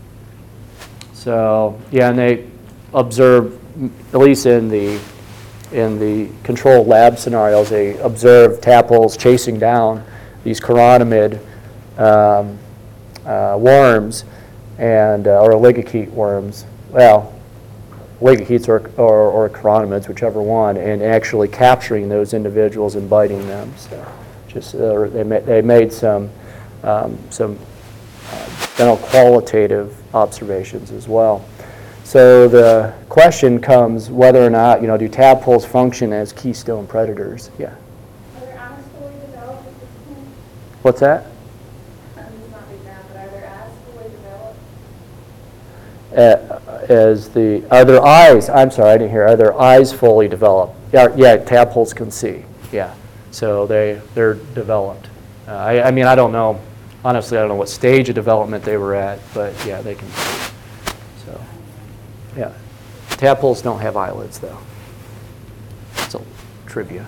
so, yeah, and they observe, at least in the in the controlled lab scenarios, they observe tadpoles chasing down these chironomid um, uh, worms and uh, or oligochaete worms. Well, oligochaetes or, or, or chironomids, whichever one, and actually capturing those individuals and biting them. So, just uh, they ma they made some um, some uh, general qualitative observations as well. So the question comes whether or not, you know, do tadpoles function as keystone predators? Yeah. Are their eyes fully developed at this point? What's that? Um, It's not big now, but are their eyes fully developed? Uh, as the, are their eyes, I'm sorry, I didn't hear, are their eyes fully developed? Yeah, yeah, tadpoles can see, yeah. So they, they're developed. Uh, I, I mean, I don't know, honestly, I don't know what stage of development they were at, but yeah, they can see. So, yeah. Tadpoles don't have eyelids, though. It's a trivia.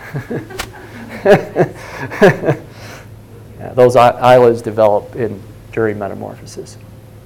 Yeah, those eye eyelids develop in, during metamorphosis.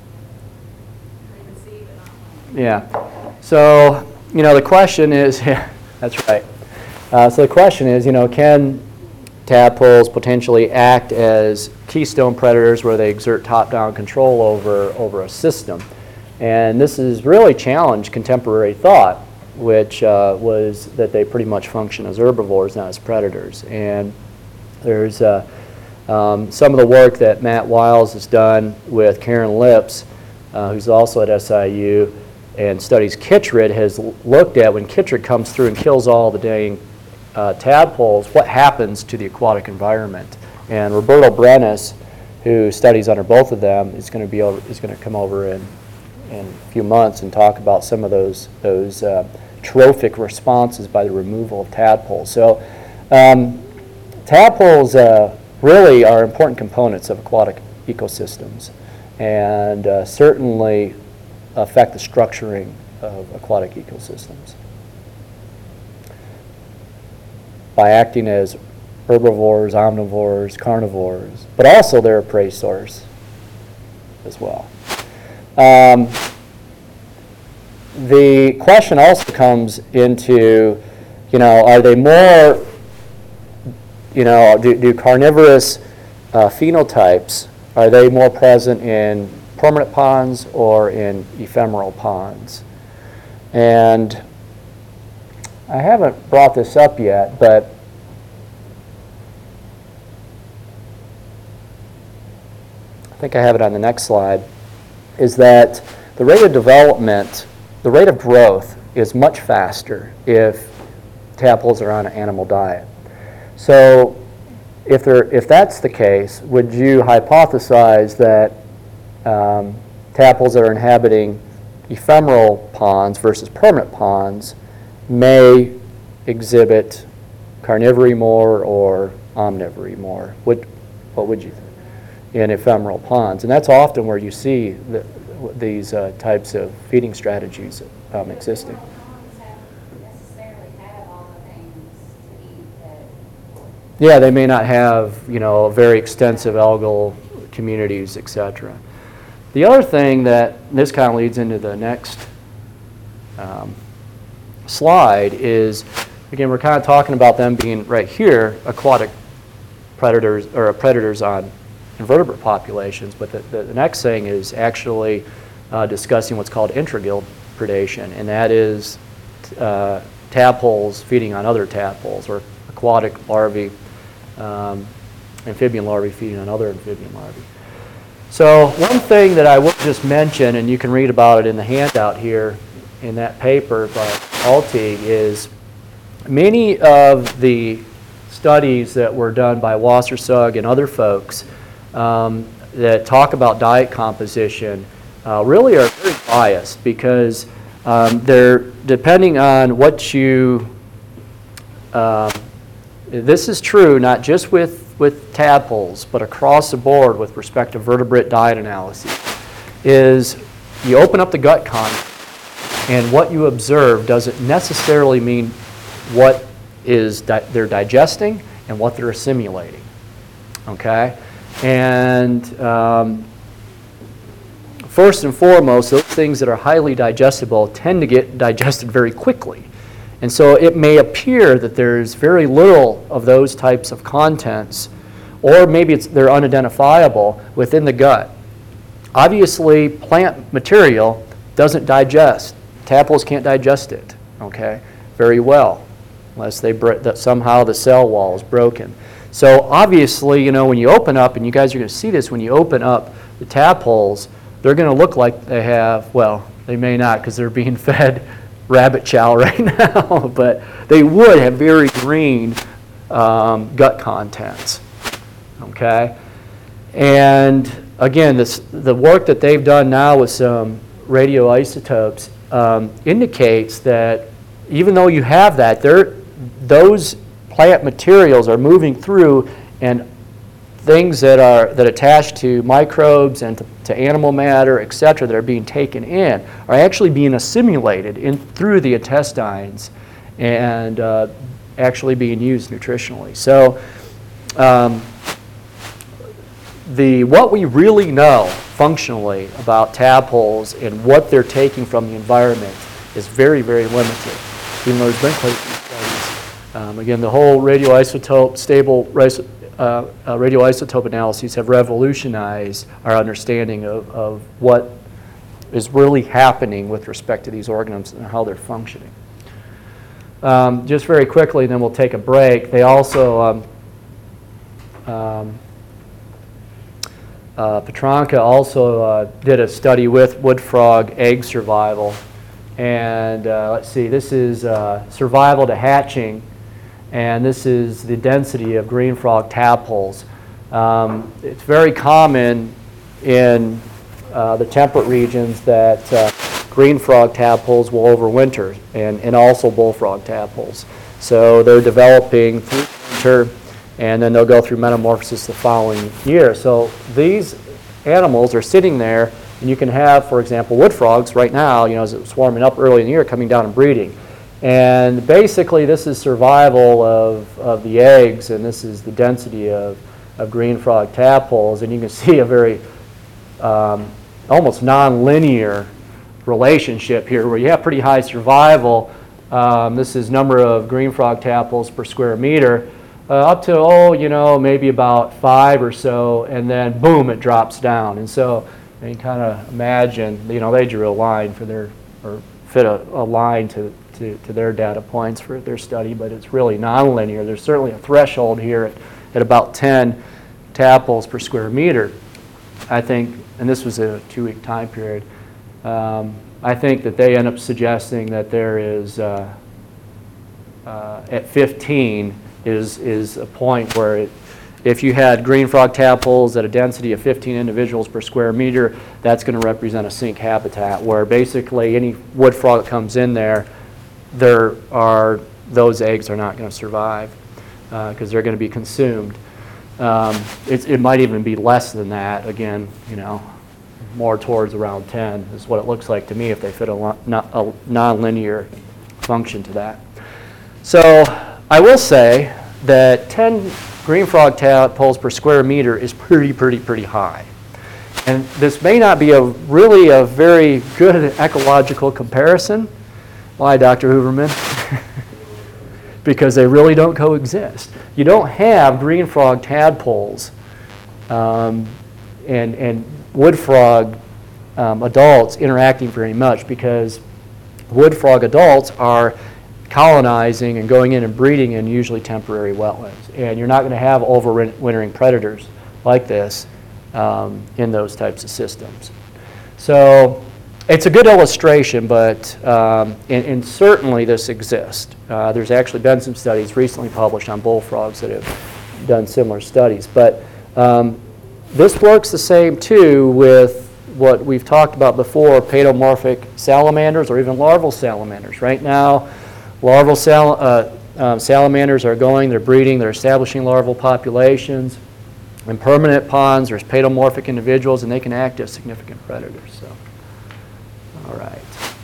Yeah. So, you know, the question is, yeah, that's right. Uh, so the question is, you know, can tadpoles potentially act as keystone predators where they exert top-down control over, over a system? And this has really challenged contemporary thought, which uh, was that they pretty much function as herbivores, not as predators. And there's uh, um, some of the work that Matt Wiles has done with Karen Lips, uh, who's also at S I U, and studies chytrid, has looked at when chytrid comes through and kills all the dang uh, tadpoles, what happens to the aquatic environment. And Roberto Brenes, who studies under both of them, is going to be over, is going to come over in, in a few months and talk about some of those those uh, trophic responses by the removal of tadpoles. So um, tadpoles uh, really are important components of aquatic ecosystems, and uh, certainly affect the structuring of aquatic ecosystems by acting as herbivores, omnivores, carnivores, but also they're a prey source as well. Um, the question also comes into, you know, are they more, you know, do, do carnivorous uh, phenotypes, are they more present in permanent ponds or in ephemeral ponds? And I haven't brought this up yet, but I think I have it on the next slide, is that the rate of development, the rate of growth is much faster if tadpoles are on an animal diet. So if, there, if that's the case, would you hypothesize that um, tadpoles that are inhabiting ephemeral ponds versus permanent ponds may exhibit carnivory more or omnivory more? What, what would you think in ephemeral ponds? And that's often where you see the, these uh, types of feeding strategies um, existing. Ponds have necessarily have all the things to eat that. Yeah, they may not have, you know, very extensive algal communities, et cetera. The other thing that, this kind of leads into the next um, slide, is, again, we're kind of talking about them being right here, aquatic predators, or predators on invertebrate populations, but the, the, the next thing is actually uh, discussing what's called intragill predation, and that is uh, tadpoles feeding on other tadpoles, or aquatic larvae, um, amphibian larvae feeding on other amphibian larvae. So one thing that I will just mention, and you can read about it in the handout here in that paper by Alti, is many of the studies that were done by Wassersug and other folks um, that talk about diet composition uh, really are very biased, because um, they're depending on what you um, this is true not just with, with tadpoles, but across the board with respect to vertebrate diet analyses, is you open up the gut content, and what you observe doesn't necessarily mean what is di- they're digesting and what they're assimilating, okay? And um, first and foremost, those things that are highly digestible tend to get digested very quickly. And so it may appear that there's very little of those types of contents, or maybe it's, they're unidentifiable within the gut. Obviously, plant material doesn't digest. Tadpoles can't digest it, okay, very well, unless they bre- that somehow the cell wall is broken. So obviously, you know, when you open up, and you guys are going to see this, when you open up the tadpoles, they're going to look like they have, well, they may not because they're being fed rabbit chow right now, but they would have very green um, gut contents, okay? And again, this, the work that they've done now with some radioisotopes um, indicates that even though you have that, there, those plant materials are moving through, and things that are that attach to microbes and to, to animal matter, et cetera, that are being taken in are actually being assimilated in through the intestines and uh, actually being used nutritionally. So um, the what we really know functionally about tadpoles and what they're taking from the environment is very, very limited, even though there's been quite a few studies. Um, again, the whole radioisotope, stable riso- uh, uh, radioisotope analyses have revolutionized our understanding of, of what is really happening with respect to these organisms and how they're functioning. Um, just very quickly, then we'll take a break. They also, um, um, uh, Petranka also uh, did a study with wood frog egg survival. And uh, let's see, this is uh, survival to hatching, and this is the density of green frog tadpoles. Um, it's very common in uh, the temperate regions that uh, green frog tadpoles will overwinter, and, and also bullfrog tadpoles. So they're developing through winter, and then they'll go through metamorphosis the following year. So these animals are sitting there, and you can have, for example, wood frogs right now, you know, as it's warming up early in the year, coming down and breeding. And basically, this is survival of, of the eggs, and this is the density of, of green frog tadpoles. And you can see a very um, almost non-linear relationship here, where you have pretty high survival. Um, this is number of green frog tadpoles per square meter, uh, up to, oh, you know, maybe about five or so, and then boom, it drops down. And so you can kind of imagine, you know, they drew a line for their, or fit a, a line to, to, to their data points for their study, but it's really nonlinear. There's certainly a threshold here at, at about ten tadpoles per square meter. I think, and this was a two-week time period, um, I think that they end up suggesting that there is, uh, uh, at fifteen, is, is a point where it, if you had green frog tadpoles at a density of fifteen individuals per square meter, that's going to represent a sink habitat, where basically any wood frog that comes in there, there are, those eggs are not going to survive because uh, they're going to be consumed. Um, it, it might even be less than that, again, you know, more towards around ten is what it looks like to me if they fit a, lo- not, a non-linear function to that. So I will say that ten green frog tadpoles per square meter is pretty, pretty, pretty high. And this may not be a really a very good ecological comparison. Why, Doctor Hooverman? Because they really don't coexist. You don't have green frog tadpoles um, and, and wood frog um, adults interacting very much, because wood frog adults are colonizing and going in and breeding in usually temporary wetlands. And you're not going to have overwintering predators like this um, in those types of systems. So it's a good illustration, but um, and, and certainly this exists. Uh, there's actually been some studies recently published on bullfrogs that have done similar studies. But um, this works the same too with what we've talked about before, paedomorphic salamanders or even larval salamanders. Right now, larval sal uh, um, salamanders are going, they're breeding, they're establishing larval populations. In permanent ponds, there's paedomorphic individuals, and they can act as significant predators. So, all right.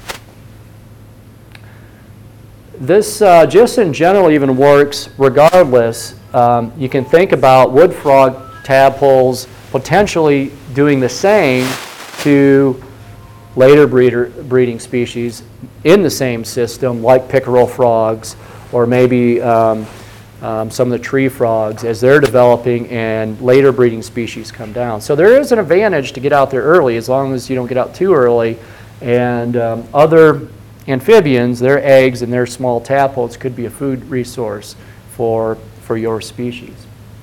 This uh, just in general even works regardless. Um, you can think about wood frog tadpoles potentially doing the same to later breeder, breeding species in the same system, like pickerel frogs, or maybe um, um, some of the tree frogs as they're developing and later breeding species come down. So there is an advantage to get out there early, as long as you don't get out too early. And um, other amphibians, their eggs and their small tadpoles could be a food resource for, for your species.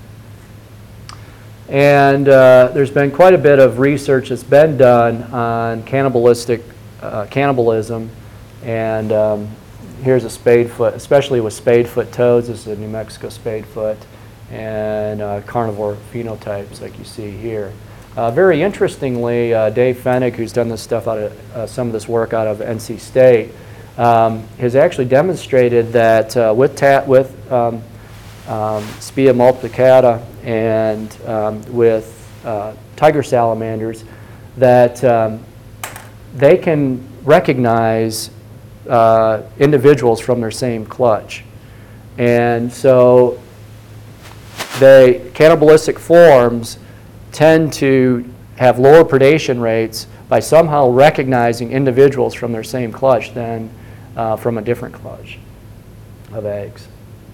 And uh, there's been quite a bit of research that's been done on cannibalistic uh, cannibalism. And um, here's a spadefoot, especially with spadefoot toads. This is a New Mexico spadefoot, and uh, carnivore phenotypes like you see here. Uh, very interestingly, uh, Dave Fennig, who's done this stuff out of uh, some of this work out of N C State, um, has actually demonstrated that uh, with ta with um, um, Spia multiplicata and um, with uh, tiger salamanders, that um, they can recognize uh, individuals from their same clutch. And so the cannibalistic forms tend to have lower predation rates by somehow recognizing individuals from their same clutch than uh, from a different clutch of eggs.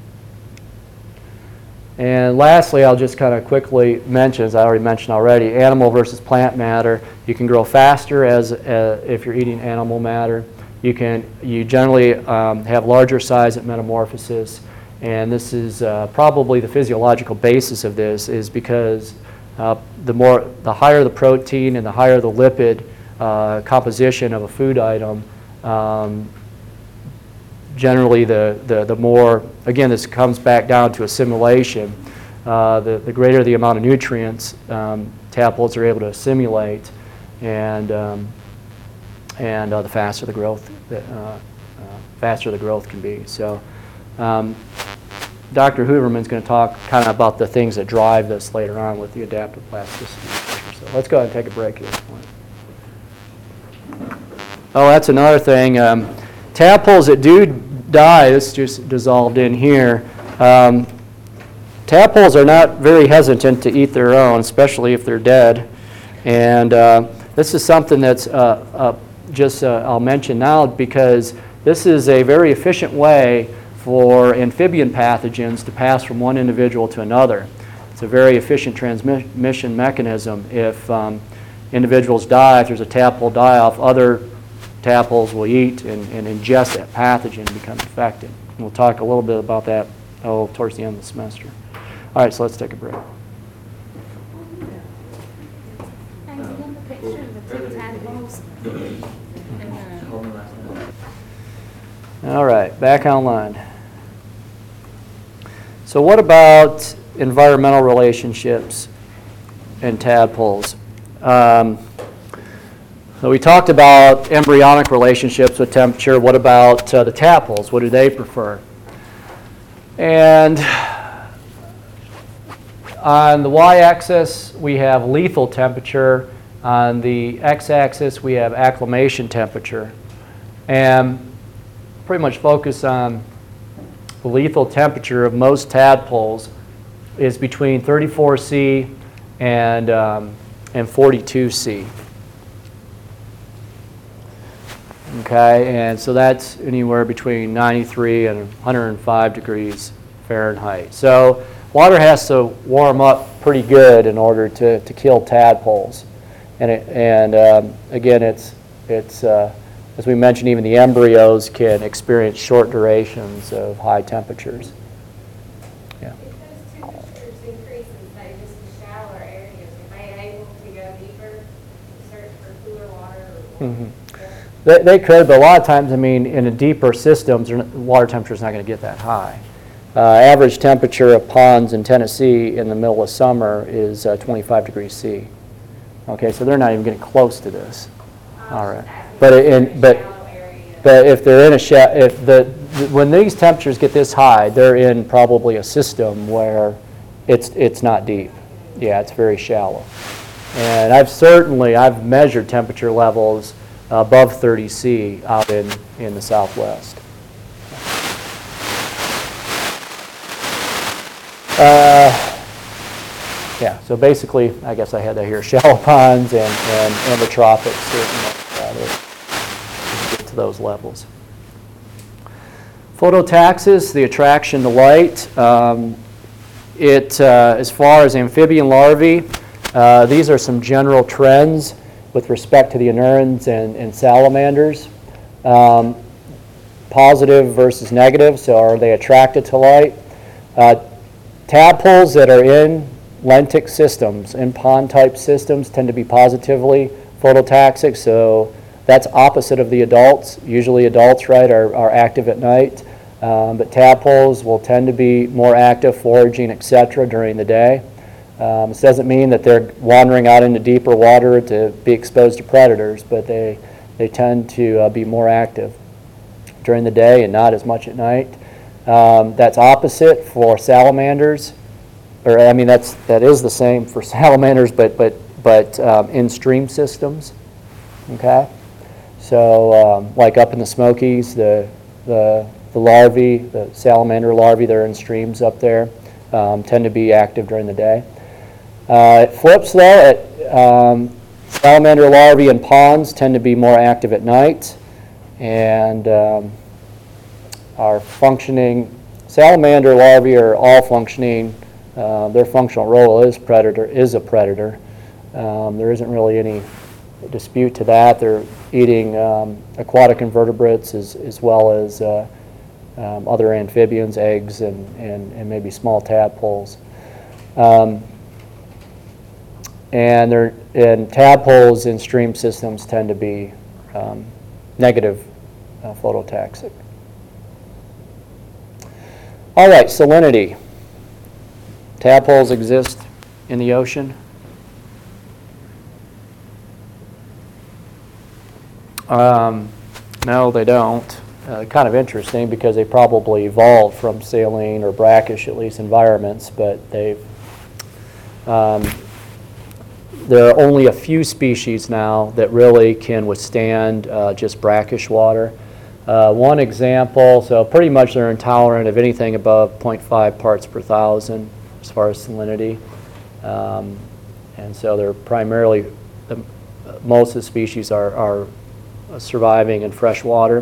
And lastly, I'll just kind of quickly mention, as I already mentioned already, animal versus plant matter. You can grow faster as uh, if you're eating animal matter. You can you generally um, have larger size at metamorphosis, and this is uh, probably the physiological basis of this is because uh, the more the higher the protein and the higher the lipid uh, composition of a food item, um, generally the, the, the more, again, this comes back down to assimilation. Uh, the, the greater the amount of nutrients um, tadpoles are able to assimilate, and, um, and uh, the faster the growth, uh, uh, faster the growth can be. So um, Doctor Hooverman's going to talk kind of about the things that drive this later on with the adaptive plasticity. So let's go ahead and take a break here. Oh, that's another thing. Um, tadpoles that do die, this just dissolved in here. Um, tadpoles are not very hesitant to eat their own, especially if they're dead. And uh, this is something that's uh, uh, just uh, I'll mention now because this is a very efficient way for amphibian pathogens to pass from one individual to another. It's a very efficient transmission mechanism. If um, individuals die, if there's a tadpole die-off, other tadpoles will eat and, and ingest that pathogen and become infected. And we'll talk a little bit about that oh, towards the end of the semester. All right, so let's take a break. And then the picture of the two tadpoles. All right, back online. So what about environmental relationships and tadpoles? Um, So we talked about embryonic relationships with temperature. What about uh, the tadpoles? What do they prefer? And on the y-axis, we have lethal temperature. On the x-axis, we have acclimation temperature. And pretty much focus on the lethal temperature of most tadpoles is between thirty-four C and, um, and forty-two C. Okay, and so that's anywhere between ninety-three and one hundred five degrees Fahrenheit. So water has to warm up pretty good in order to, to kill tadpoles. And, it, and um, again, it's, it's uh, as we mentioned, even the embryos can experience short durations of high temperatures. Yeah. If those temperatures increase in, say, just the shallower areas, are they able to go deeper to search for cooler water or Mm-hmm. water? They, they could, but a lot of times, I mean, in a deeper systems, the water temperature is not going to get that high. Uh, average temperature of ponds in Tennessee in the middle of summer is uh, twenty-five degrees C. Okay, so they're not even getting close to this. All right, but in but but if they're in a sha if the th- when these temperatures get this high, they're in probably a system where it's, it's not deep. Yeah, it's very shallow. And I've certainly, I've measured temperature levels above thirty C out in, in the Southwest. Uh, yeah, so basically, I guess I had that here, shallow ponds and, and, and the tropics, certainly, uh, they get to those levels. Phototaxis, the attraction to light. Um, it, uh, as far as amphibian larvae, uh, these are some general trends with respect to the anurans and, and salamanders. Um, positive versus negative, so are they attracted to light? Uh, tadpoles that are in lentic systems, in pond-type systems, tend to be positively phototaxic, so that's opposite of the adults. Usually adults, right, are, are active at night, um, but tadpoles will tend to be more active, foraging, et cetera, during the day. Um, this doesn't mean that they're wandering out into deeper water to be exposed to predators, but they, they tend to uh, be more active during the day and not as much at night. Um, that's opposite for salamanders, or I mean that's that is the same for salamanders, but but but um, in stream systems. Okay, so um, like up in the Smokies, the the the larvae, the salamander larvae, they're in streams up there, um, tend to be active during the day. Uh, it flips though. At, um, salamander larvae in ponds tend to be more active at night, and um, are functioning. Salamander larvae are all functioning. Uh, their functional role is predator is a predator. Um, there isn't really any dispute to that. They're eating um, aquatic invertebrates as, as well as uh, um, other amphibians, eggs, and, and, and maybe small tadpoles. Um, and they're and tadpoles in stream systems tend to be um, negative uh, phototaxic. All right, salinity. Tadpoles exist in the ocean. Um, no, they don't. Uh, kind of interesting because they probably evolved from saline or brackish, at least, environments, but they've um, there are only a few species now that really can withstand uh, just brackish water. Uh, one example, so pretty much they're intolerant of anything above zero point five parts per thousand as far as salinity. Um, and so they're primarily, the, most of the species are, are surviving in fresh water.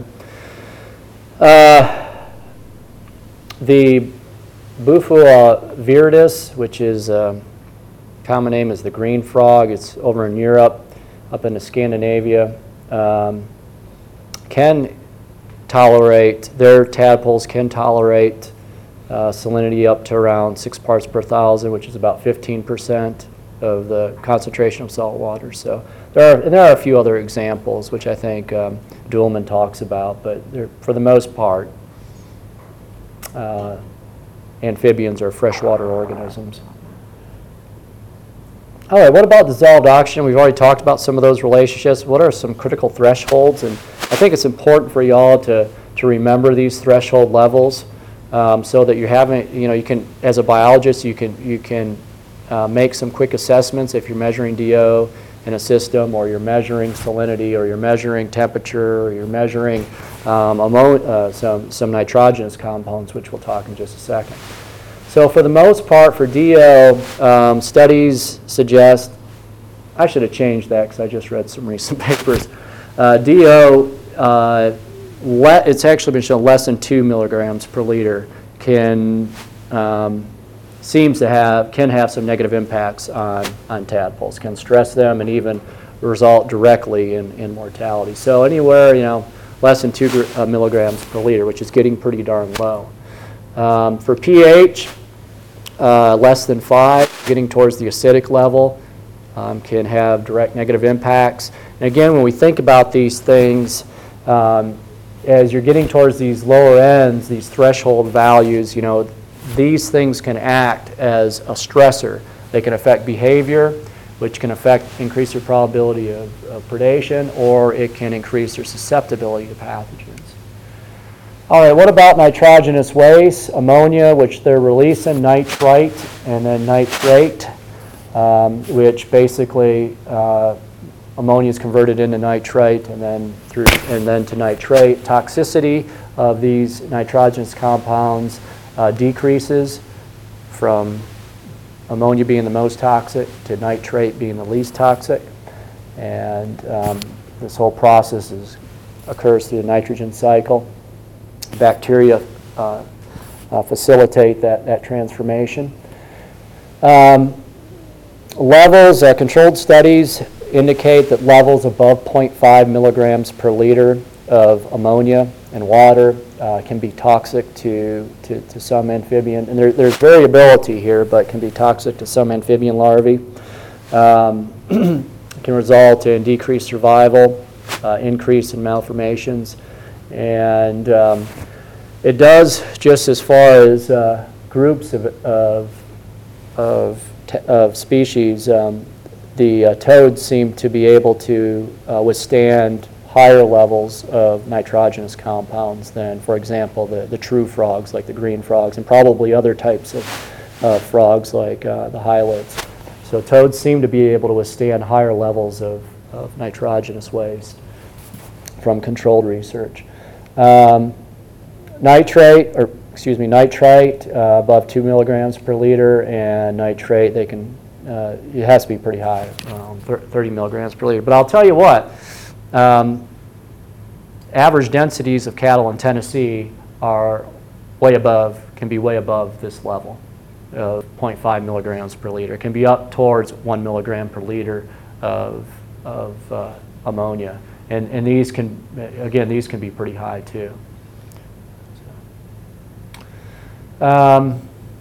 Uh, the Bufula viridis, which is a common name is the green frog, it's over in Europe, up into Scandinavia, um, can tolerate, their tadpoles can tolerate uh, salinity up to around six parts per thousand, which is about fifteen percent of the concentration of salt water. So there are, and there are a few other examples, which I think um, Duhlman talks about, but for the most part, uh, amphibians are freshwater organisms. All right, what about dissolved oxygen? We've already talked about some of those relationships. What are some critical thresholds? And I think it's important for y'all to, to remember these threshold levels um, so that you're having, you know, you can, as a biologist, you can, you can uh, make some quick assessments if you're measuring D O in a system, or you're measuring salinity, or you're measuring temperature, or you're measuring um, ammo uh, some, some nitrogenous compounds, which we'll talk in just a second. So for the most part, for D O, um, studies suggest, I should have changed that because I just read some recent papers. Uh, D O, uh, le it's actually been shown less than two milligrams per liter can, um, seems to have, can have some negative impacts on, on tadpoles, can stress them and even result directly in, in mortality. So anywhere, you know, less than two uh, milligrams per liter, which is getting pretty darn low. Um, for pH, Uh, less than five, getting towards the acidic level, um, can have direct negative impacts. And again, when we think about these things, um, as you're getting towards these lower ends, these threshold values, you know, these things can act as a stressor. They can affect behavior, which can affect, increase your probability of, of predation, or it can increase your susceptibility to pathogens. All right, what about nitrogenous waste? Ammonia, which they're releasing, nitrite, and then nitrate, um, which basically uh, ammonia is converted into nitrite and then through and then to nitrate. Toxicity of these nitrogenous compounds uh, decreases from ammonia being the most toxic to nitrate being the least toxic, and um, this whole process is, occurs through the nitrogen cycle. Bacteria uh, uh, facilitate that, that transformation. Um, levels, uh, controlled studies indicate that levels above zero point five milligrams per liter of ammonia in water uh, can be toxic to, to, to some amphibian, and there, there's variability here, but can be toxic to some amphibian larvae. Um, can result in decreased survival, uh, increase in malformations, and um, it does, just as far as uh, groups of, of, of, of species, um, the uh, toads seem to be able to uh, withstand higher levels of nitrogenous compounds than, for example, the, the true frogs, like the green frogs, and probably other types of uh, frogs like uh, the hylids. So toads seem to be able to withstand higher levels of, of nitrogenous waste from controlled research. Um, nitrate, or excuse me, nitrite uh, above two milligrams per liter, and nitrate, they can, uh, it has to be pretty high, um, thirty milligrams per liter. But I'll tell you what, um, average densities of cattle in Tennessee are way above, can be way above this level of zero point five milligrams per liter. It can be up towards one milligram per liter of, of uh, ammonia. And, and these can, again, these can be pretty high too. Um,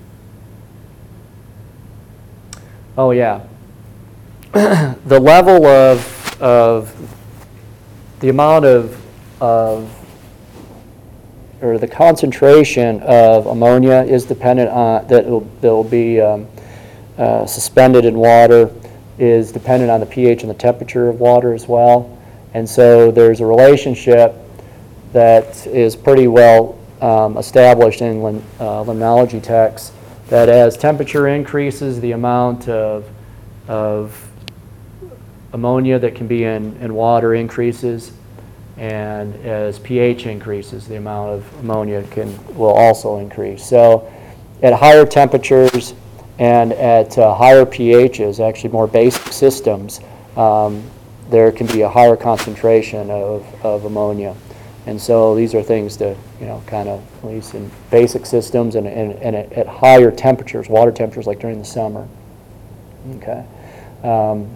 oh yeah, the level of, of the amount of, of or the concentration of ammonia is dependent on, that will, that will be um, uh, suspended in water, is dependent on the pH and the temperature of water as well. And so there's a relationship that is pretty well um, established in lim uh, limnology texts, that as temperature increases, the amount of, of ammonia that can be in, in water increases, and as pH increases, the amount of ammonia can will also increase. So at higher temperatures and at uh, higher pHs, actually more basic systems, um, there can be a higher concentration of, of ammonia. And so these are things to, you know, kind of, at least in basic systems and, and, and at, at higher temperatures, water temperatures like during the summer. Okay. Um,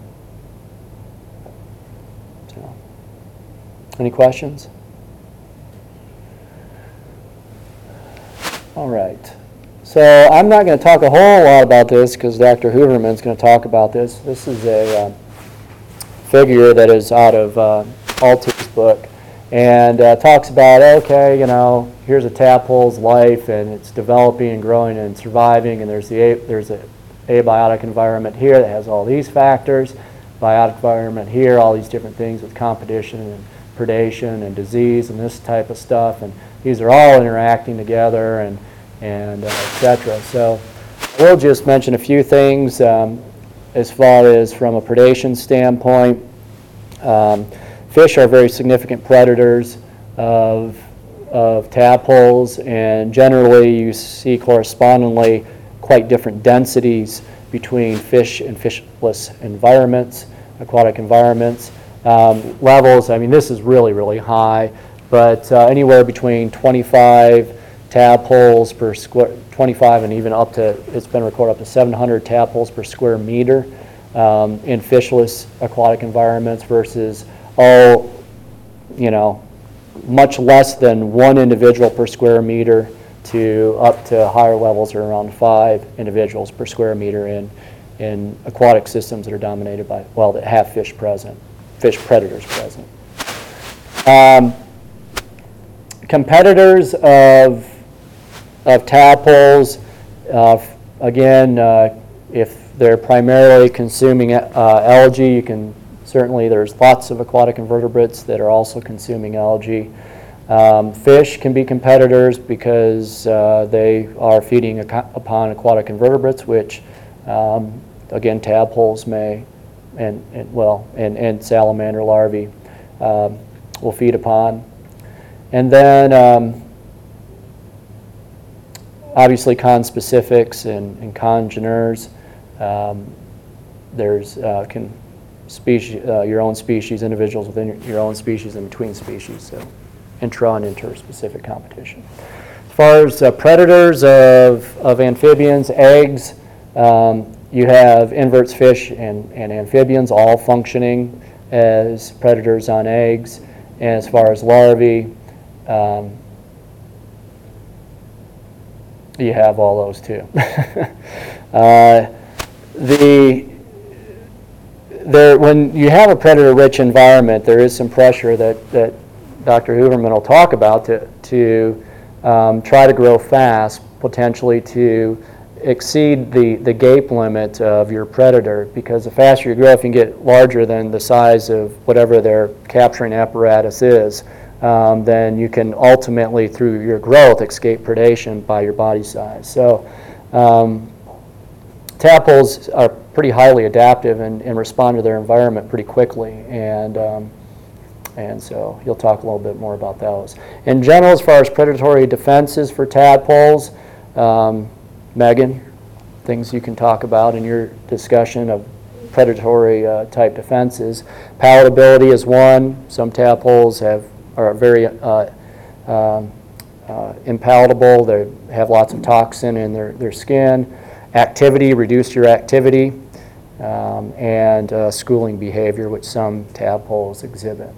so. Any questions? All right. So I'm not going to talk a whole lot about this because Doctor Hooverman's going to talk about this. This is a uh, figure that is out of uh, Altu's book, and uh, talks about, okay, you know, here's a tadpole's life, and it's developing and growing and surviving, and there's the a there's a abiotic environment here that has all these factors, biotic environment here, all these different things with competition and predation and disease and this type of stuff, and these are all interacting together, and and uh, et cetera. So we'll just mention a few things um, as far as from a predation standpoint. Um, fish are very significant predators of, of tadpoles, and generally you see correspondingly quite different densities between fish and fishless environments, aquatic environments. Um, levels, I mean, this is really, really high, but uh, anywhere between twenty-five tadpoles per square, twenty-five and even up to, it's been recorded up to seven hundred tadpoles per square meter um, in fishless aquatic environments versus, oh, you know, much less than one individual per square meter to up to higher levels or around five individuals per square meter in, in aquatic systems that are dominated by, well, that have fish present, fish predators present. Um, competitors of of tadpoles, uh, again, uh, if they're primarily consuming uh, algae, you can certainly, there's lots of aquatic invertebrates that are also consuming algae. Um, Fish can be competitors because uh, they are feeding aco- upon aquatic invertebrates, which, um, again, tadpoles may, and, and well, and, and salamander larvae um, will feed upon. And then, um, obviously, conspecifics and, and congeners. Um, there's uh, can species, uh, your own species, individuals within your, your own species and between species, so intra and interspecific competition. As far as uh, predators of, of amphibians, eggs, um, you have inverts, fish, and, and amphibians all functioning as predators on eggs. And as far as larvae, um, you have all those too. uh, the there when you have a predator-rich environment, there is some pressure that that Doctor Hooverman will talk about to to um, try to grow fast, potentially to exceed the the gape limit of your predator, because the faster you grow, if you can get larger than the size of whatever their capturing apparatus is, Um, then you can ultimately, through your growth, escape predation by your body size. So um, tadpoles are pretty highly adaptive and, and respond to their environment pretty quickly, and um, and so he'll talk a little bit more about those. In general, as far as predatory defenses for tadpoles, um, Megan, things you can talk about in your discussion of predatory uh, type defenses. Palatability is one. Some tadpoles have are very uh, um, uh, impalatable. They have lots of toxin in their, their skin. Activity, reduce your activity, um, and uh, schooling behavior, which some tadpoles exhibit.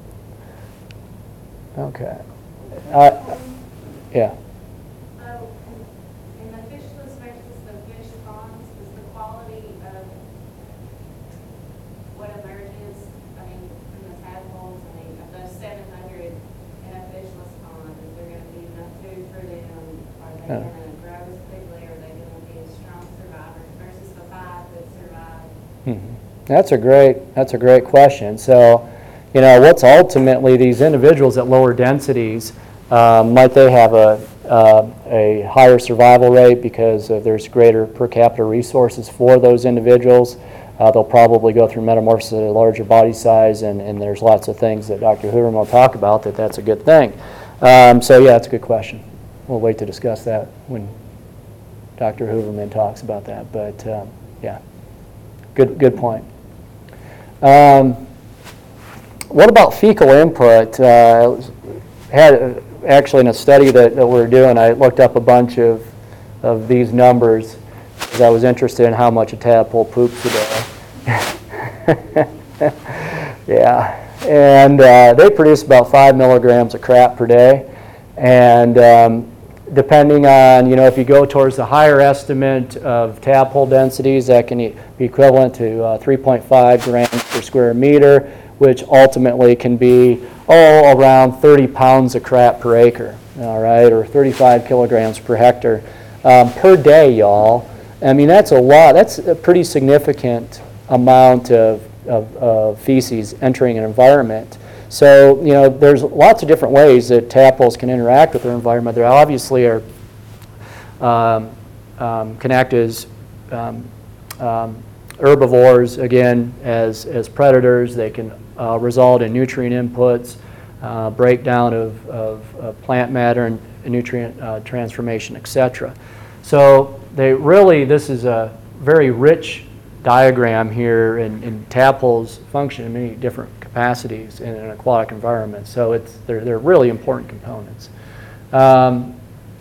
Okay. Uh, yeah. Oh, in the fishless versus the fish ponds, is the quality of what emerges, I mean, from the tadpoles, I mean, of those seven hundred in a fishless pond, is there gonna be enough food for them? Are they Yeah. gonna grow as quickly, are they gonna be as strong survivors versus the five that survive? Mhm. That's a great, that's a great question. So, you know, what's ultimately these individuals at lower densities, um, might they have a, uh, a higher survival rate because uh, there's greater per capita resources for those individuals? Uh, they'll probably go through metamorphosis at a larger body size, and, and there's lots of things that Doctor Hooverman will talk about that that's a good thing. Um, so yeah, that's a good question. We'll wait to discuss that when Doctor Hooverman talks about that, but um, yeah, good, good point. Um, what about fecal input? Uh, had actually in a study that, that we're doing, I looked up a bunch of, of these numbers because I was interested in how much a tadpole poops a day. Yeah, and uh, they produce about five milligrams of crap per day, and um, depending on, you know, if you go towards the higher estimate of tadpole densities, that can be equivalent to uh, three point five grams per square meter, which ultimately can be, oh, around thirty pounds of crap per acre, all right, or thirty-five kilograms per hectare um, per day, y'all. I mean, that's a lot. That's a pretty significant amount of, of, of feces entering an environment. So, you know, there's lots of different ways that tadpoles can interact with their environment. They obviously are um, um, can act as um, um, herbivores, again, as, as predators. They can uh, result in nutrient inputs, uh, breakdown of, of, of plant matter and nutrient uh, transformation, et cetera. So they really, this is a very rich diagram here, and, and tadpoles function in many different capacities in an aquatic environment. So it's, they're, they're really important components. Um,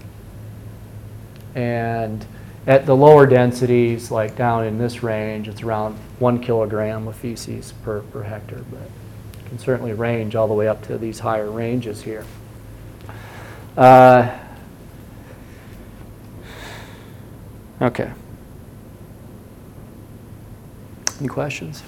and at the lower densities, like down in this range, it's around one kilogram of feces per, per hectare, but it can certainly range all the way up to these higher ranges here. Uh, okay. Any questions?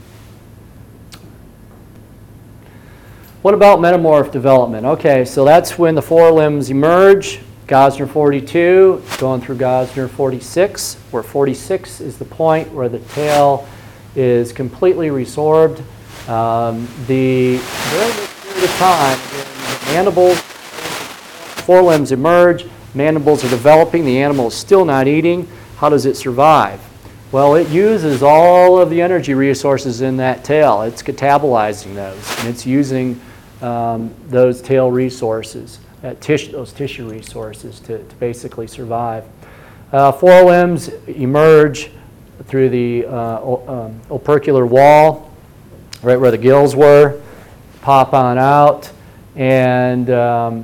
What about metamorph development? Okay, so that's when the forelimbs emerge. Gosner forty-two, going through Gosner forty-six, where forty-six is the point where the tail is completely resorbed. Um, the during this period of time, in the mandibles, forelimbs emerge, mandibles are developing, the animal is still not eating. How does it survive? Well, it uses all of the energy resources in that tail. It's catabolizing those, and it's using um, those tail resources, that tissue, those tissue resources to, to basically survive. Uh, forelimbs emerge through the uh, um, opercular wall, right where the gills were, pop on out, and um,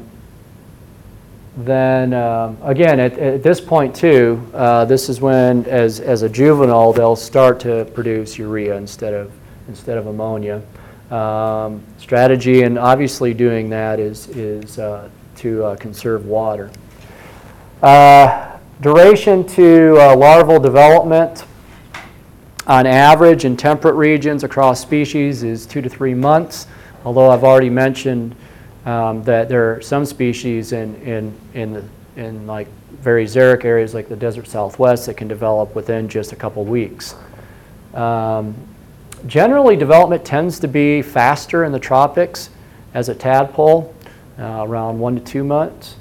then um, again, at, at this point too, uh, this is when, as, as a juvenile, they'll start to produce urea instead of, instead of ammonia. Um, strategy in obviously doing that is, is uh, to uh, conserve water. Uh, duration to uh, larval development, on average in temperate regions across species, is two to three months, although I've already mentioned Um, that there are some species in, in, in, the, in like very xeric areas like the desert southwest that can develop within just a couple weeks. Um, generally, development tends to be faster in the tropics as a tadpole, uh, around one to two months.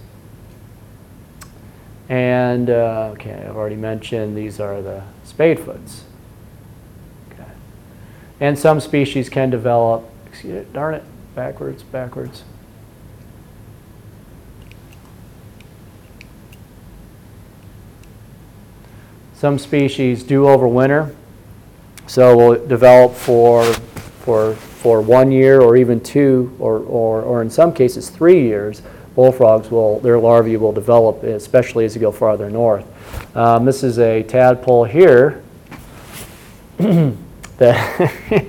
And, uh, okay, I've already mentioned these are the spadefoots. Okay. And some species can develop, excuse it, darn it, backwards, backwards. Some species do overwinter, so will develop for, for, for one year or even two, or, or, or in some cases three years. Bullfrogs will, their larvae will develop, especially as you go farther north. Um, this is a tadpole here that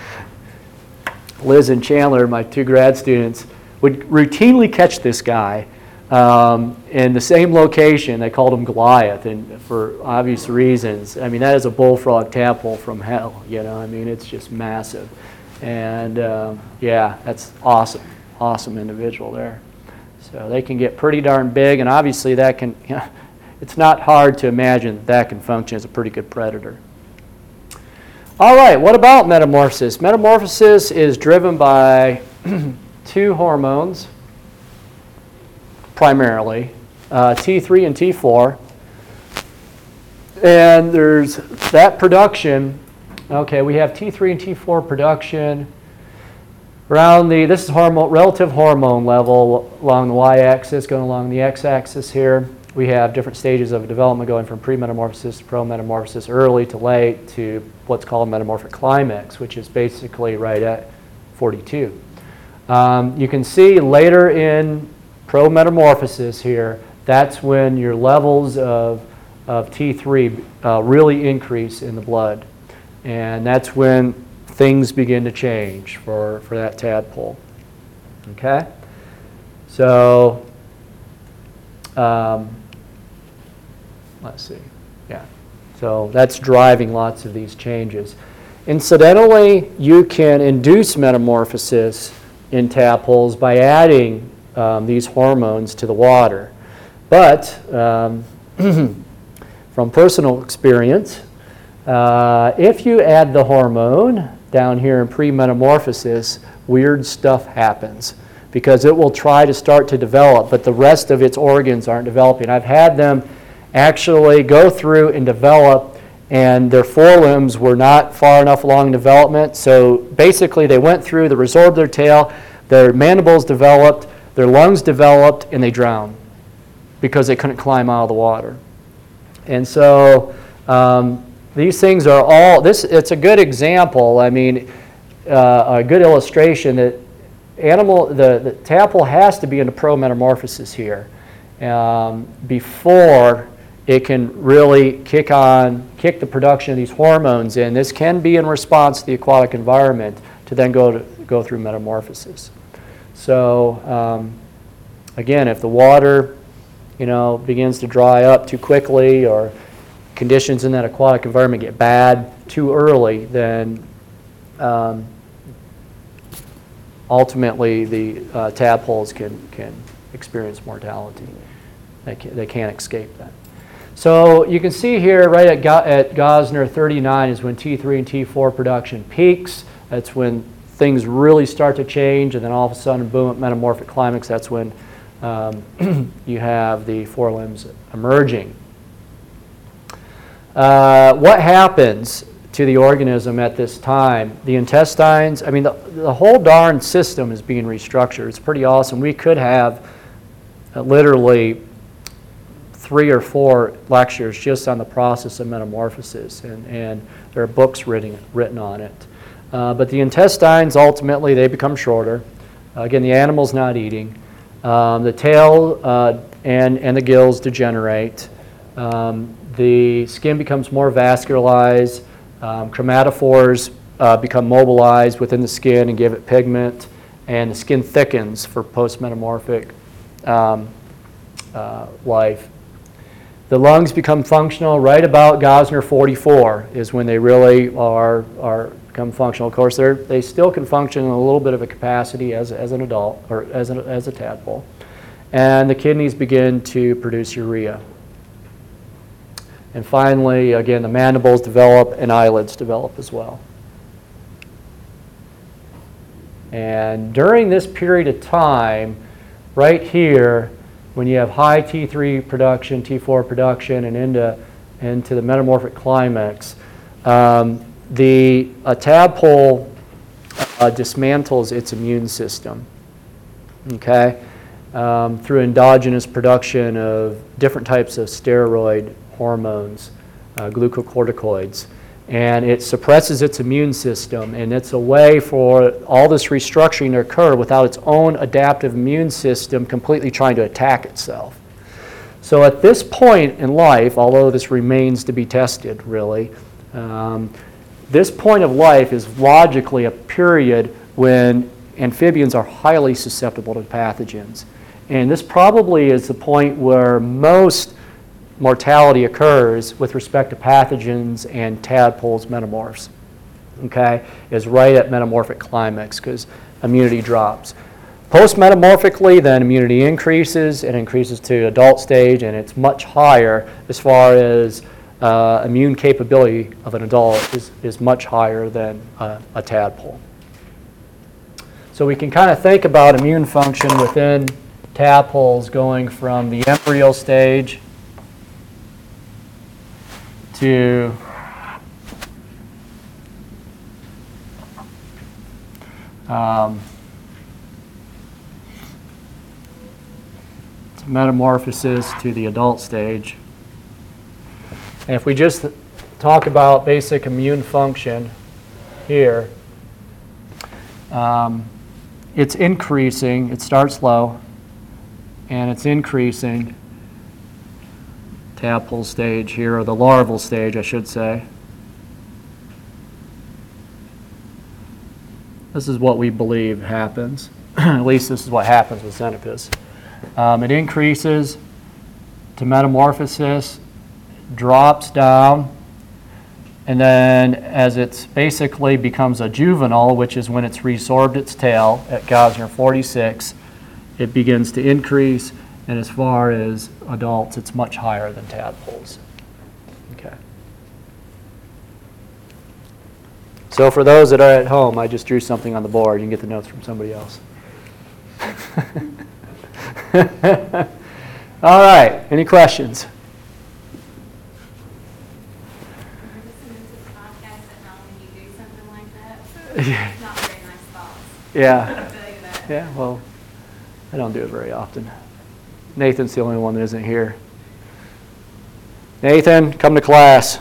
Liz and Chandler, my two grad students, would routinely catch this guy Um, in the same location. They called him Goliath, and for obvious reasons. I mean, that is a bullfrog tadpole from hell, you know. I mean, it's just massive. And um, yeah, that's awesome, awesome individual there. So they can get pretty darn big, and obviously that can, you know, it's not hard to imagine that that can function as a pretty good predator. All right, what about metamorphosis? Metamorphosis is driven by two hormones, primarily, uh, T three and T four. And there's that production. Okay, we have T three and T four production around the, this is hormone, relative hormone level along the y-axis, going along the x-axis here. We have different stages of development going from pre-metamorphosis to pro-metamorphosis, early to late, to what's called metamorphic climax, which is basically right at forty-two. Um, you can see later in pro-metamorphosis here, that's when your levels of, of T three uh, really increase in the blood. And that's when things begin to change for, for that tadpole. Okay? So, um, let's see. Yeah. So that's driving lots of these changes. Incidentally, you can induce metamorphosis in tadpoles by adding Um, these hormones to the water. But um, from personal experience, uh, if you add the hormone down here in pre-metamorphosis, weird stuff happens because it will try to start to develop, but the rest of its organs aren't developing. I've had them actually go through and develop, and their forelimbs were not far enough along in development, so basically they went through, they resorbed their tail, their mandibles developed, their lungs developed, and they drowned because they couldn't climb out of the water. And so um, these things are all, this, it's a good example, I mean, uh, a good illustration that animal, the, the tadpole has to be in a pro-metamorphosis here um, before it can really kick on, kick the production of these hormones in. This can be in response to the aquatic environment to then go, to, go through metamorphosis. So um, again, if the water, you know, begins to dry up too quickly, or conditions in that aquatic environment get bad too early, then um, ultimately the uh, tadpoles can can experience mortality. They can, they can't escape that. So you can see here, right at, Go at Gosner thirty-nine is when T three and T four production peaks. That's when things really start to change, and then all of a sudden, boom, at metamorphic climax, that's when um, you have the forelimbs emerging. Uh, what happens to the organism at this time? The intestines, I mean, the, the whole darn system is being restructured. It's pretty awesome. We could have uh, literally three or four lectures just on the process of metamorphosis, and, and there are books written, written on it. Uh, but the intestines, ultimately, they become shorter. Uh, again, the animal's not eating. Um, the tail uh, and, and the gills degenerate. Um, the skin becomes more vascularized. Um, chromatophores uh, become mobilized within the skin and give it pigment, and the skin thickens for post-metamorphic um, uh, life. The lungs become functional right about Gosner forty-four is when they really are, are become functional. Of course, they're, they still can function in a little bit of a capacity as, as an adult or as, an, as a tadpole. And the kidneys begin to produce urea. And finally, again, the mandibles develop and eyelids develop as well. And during this period of time, right here, when you have high T three production, T four production, and into, into the metamorphic climax, um, the a tadpole uh, dismantles its immune system, okay, um, through endogenous production of different types of steroid hormones, uh, glucocorticoids. And it suppresses its immune system, and it's a way for all this restructuring to occur without its own adaptive immune system completely trying to attack itself. So at this point in life, although this remains to be tested really, um, this point of life is logically a period when amphibians are highly susceptible to pathogens. And this probably is the point where most mortality occurs with respect to pathogens and tadpoles metamorphs, okay, is right at metamorphic climax because immunity drops. Post-metamorphically, then immunity increases and increases to adult stage, and it's much higher as far as uh, immune capability of an adult is, is much higher than uh, a tadpole. So we can kind of think about immune function within tadpoles going from the embryo stage to um, to metamorphosis to the adult stage. And if we just talk about basic immune function here, um, it's increasing. It starts low, and it's increasing. Tadpole stage here, or the larval stage, I should say. This is what we believe happens. At least this is what happens with Xenopus. Um, it increases to metamorphosis, drops down, and then as it basically becomes a juvenile, which is when it's resorbed its tail at Gosner forty-six, it begins to increase. And as far as adults, it's much higher than tadpoles. Okay. So for those that are at home, I just drew something on the board. You can get the notes from somebody else. All right. Any questions? Listening to the podcast at home when you do something like that, it's not very nice thoughts. Yeah. I'll tell you that. Yeah, well, I don't do it very often. Nathan's the only one that isn't here. Nathan, come to class.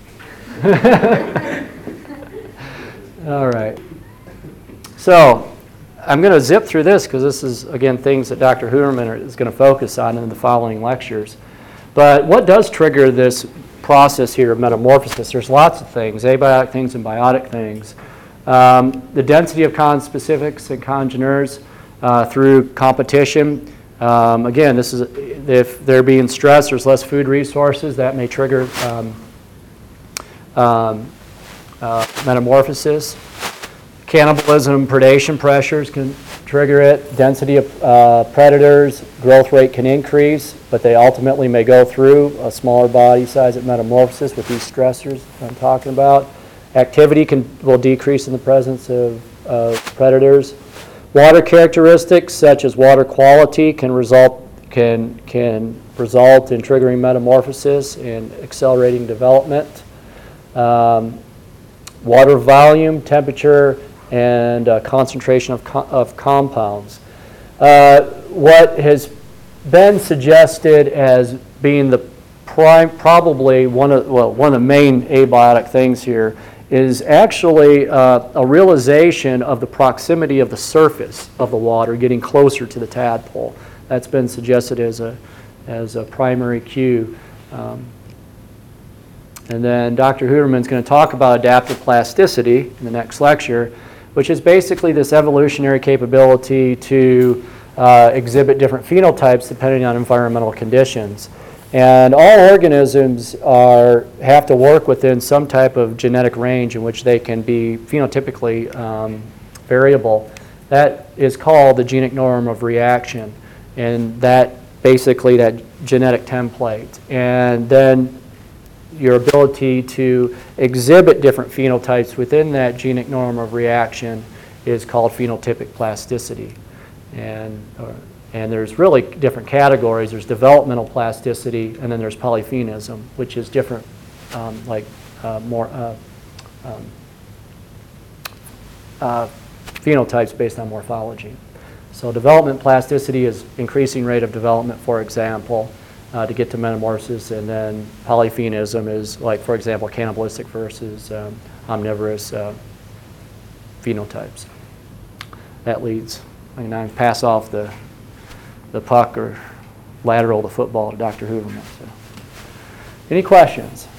All right. So I'm going to zip through this because this is, again, things that Doctor Hooterman is going to focus on in the following lectures. But what does trigger this process here of metamorphosis? There's lots of things, abiotic things and biotic things. Um, the density of conspecifics and congeners uh, through competition. Um, again, this is if they're being stressed, there's less food resources, that may trigger um, um, uh, metamorphosis. Cannibalism, predation pressures can trigger it. Density of uh, predators, growth rate can increase, but they ultimately may go through a smaller body size at metamorphosis with these stressors I'm talking about. Activity can will decrease in the presence of of predators. Water characteristics such as water quality can result can can result in triggering metamorphosis and accelerating development. Um, water volume, temperature, and uh, concentration of, co of compounds. Uh, what has been suggested as being the prime, probably one of well one of the main abiotic things here is actually uh, a realization of the proximity of the surface of the water getting closer to the tadpole. That's been suggested as a as a primary cue. Um, and then Doctor Huderman's going to talk about adaptive plasticity in the next lecture, which is basically this evolutionary capability to uh, exhibit different phenotypes depending on environmental conditions. And all organisms are, have to work within some type of genetic range in which they can be phenotypically um, variable. That is called the genic norm of reaction, and that basically that genetic template. And then your ability to exhibit different phenotypes within that genic norm of reaction is called phenotypic plasticity. And, uh, and there's really different categories. There's developmental plasticity, and then there's polyphenism, which is different, um, like uh, more uh, um, uh, phenotypes based on morphology. So development plasticity is increasing rate of development, for example, uh, to get to metamorphosis, and then polyphenism is, like, for example, cannibalistic versus um, omnivorous uh, phenotypes. That leads, I mean, I pass off the, the puck or lateral the football to Doctor Huderman. So. Any questions?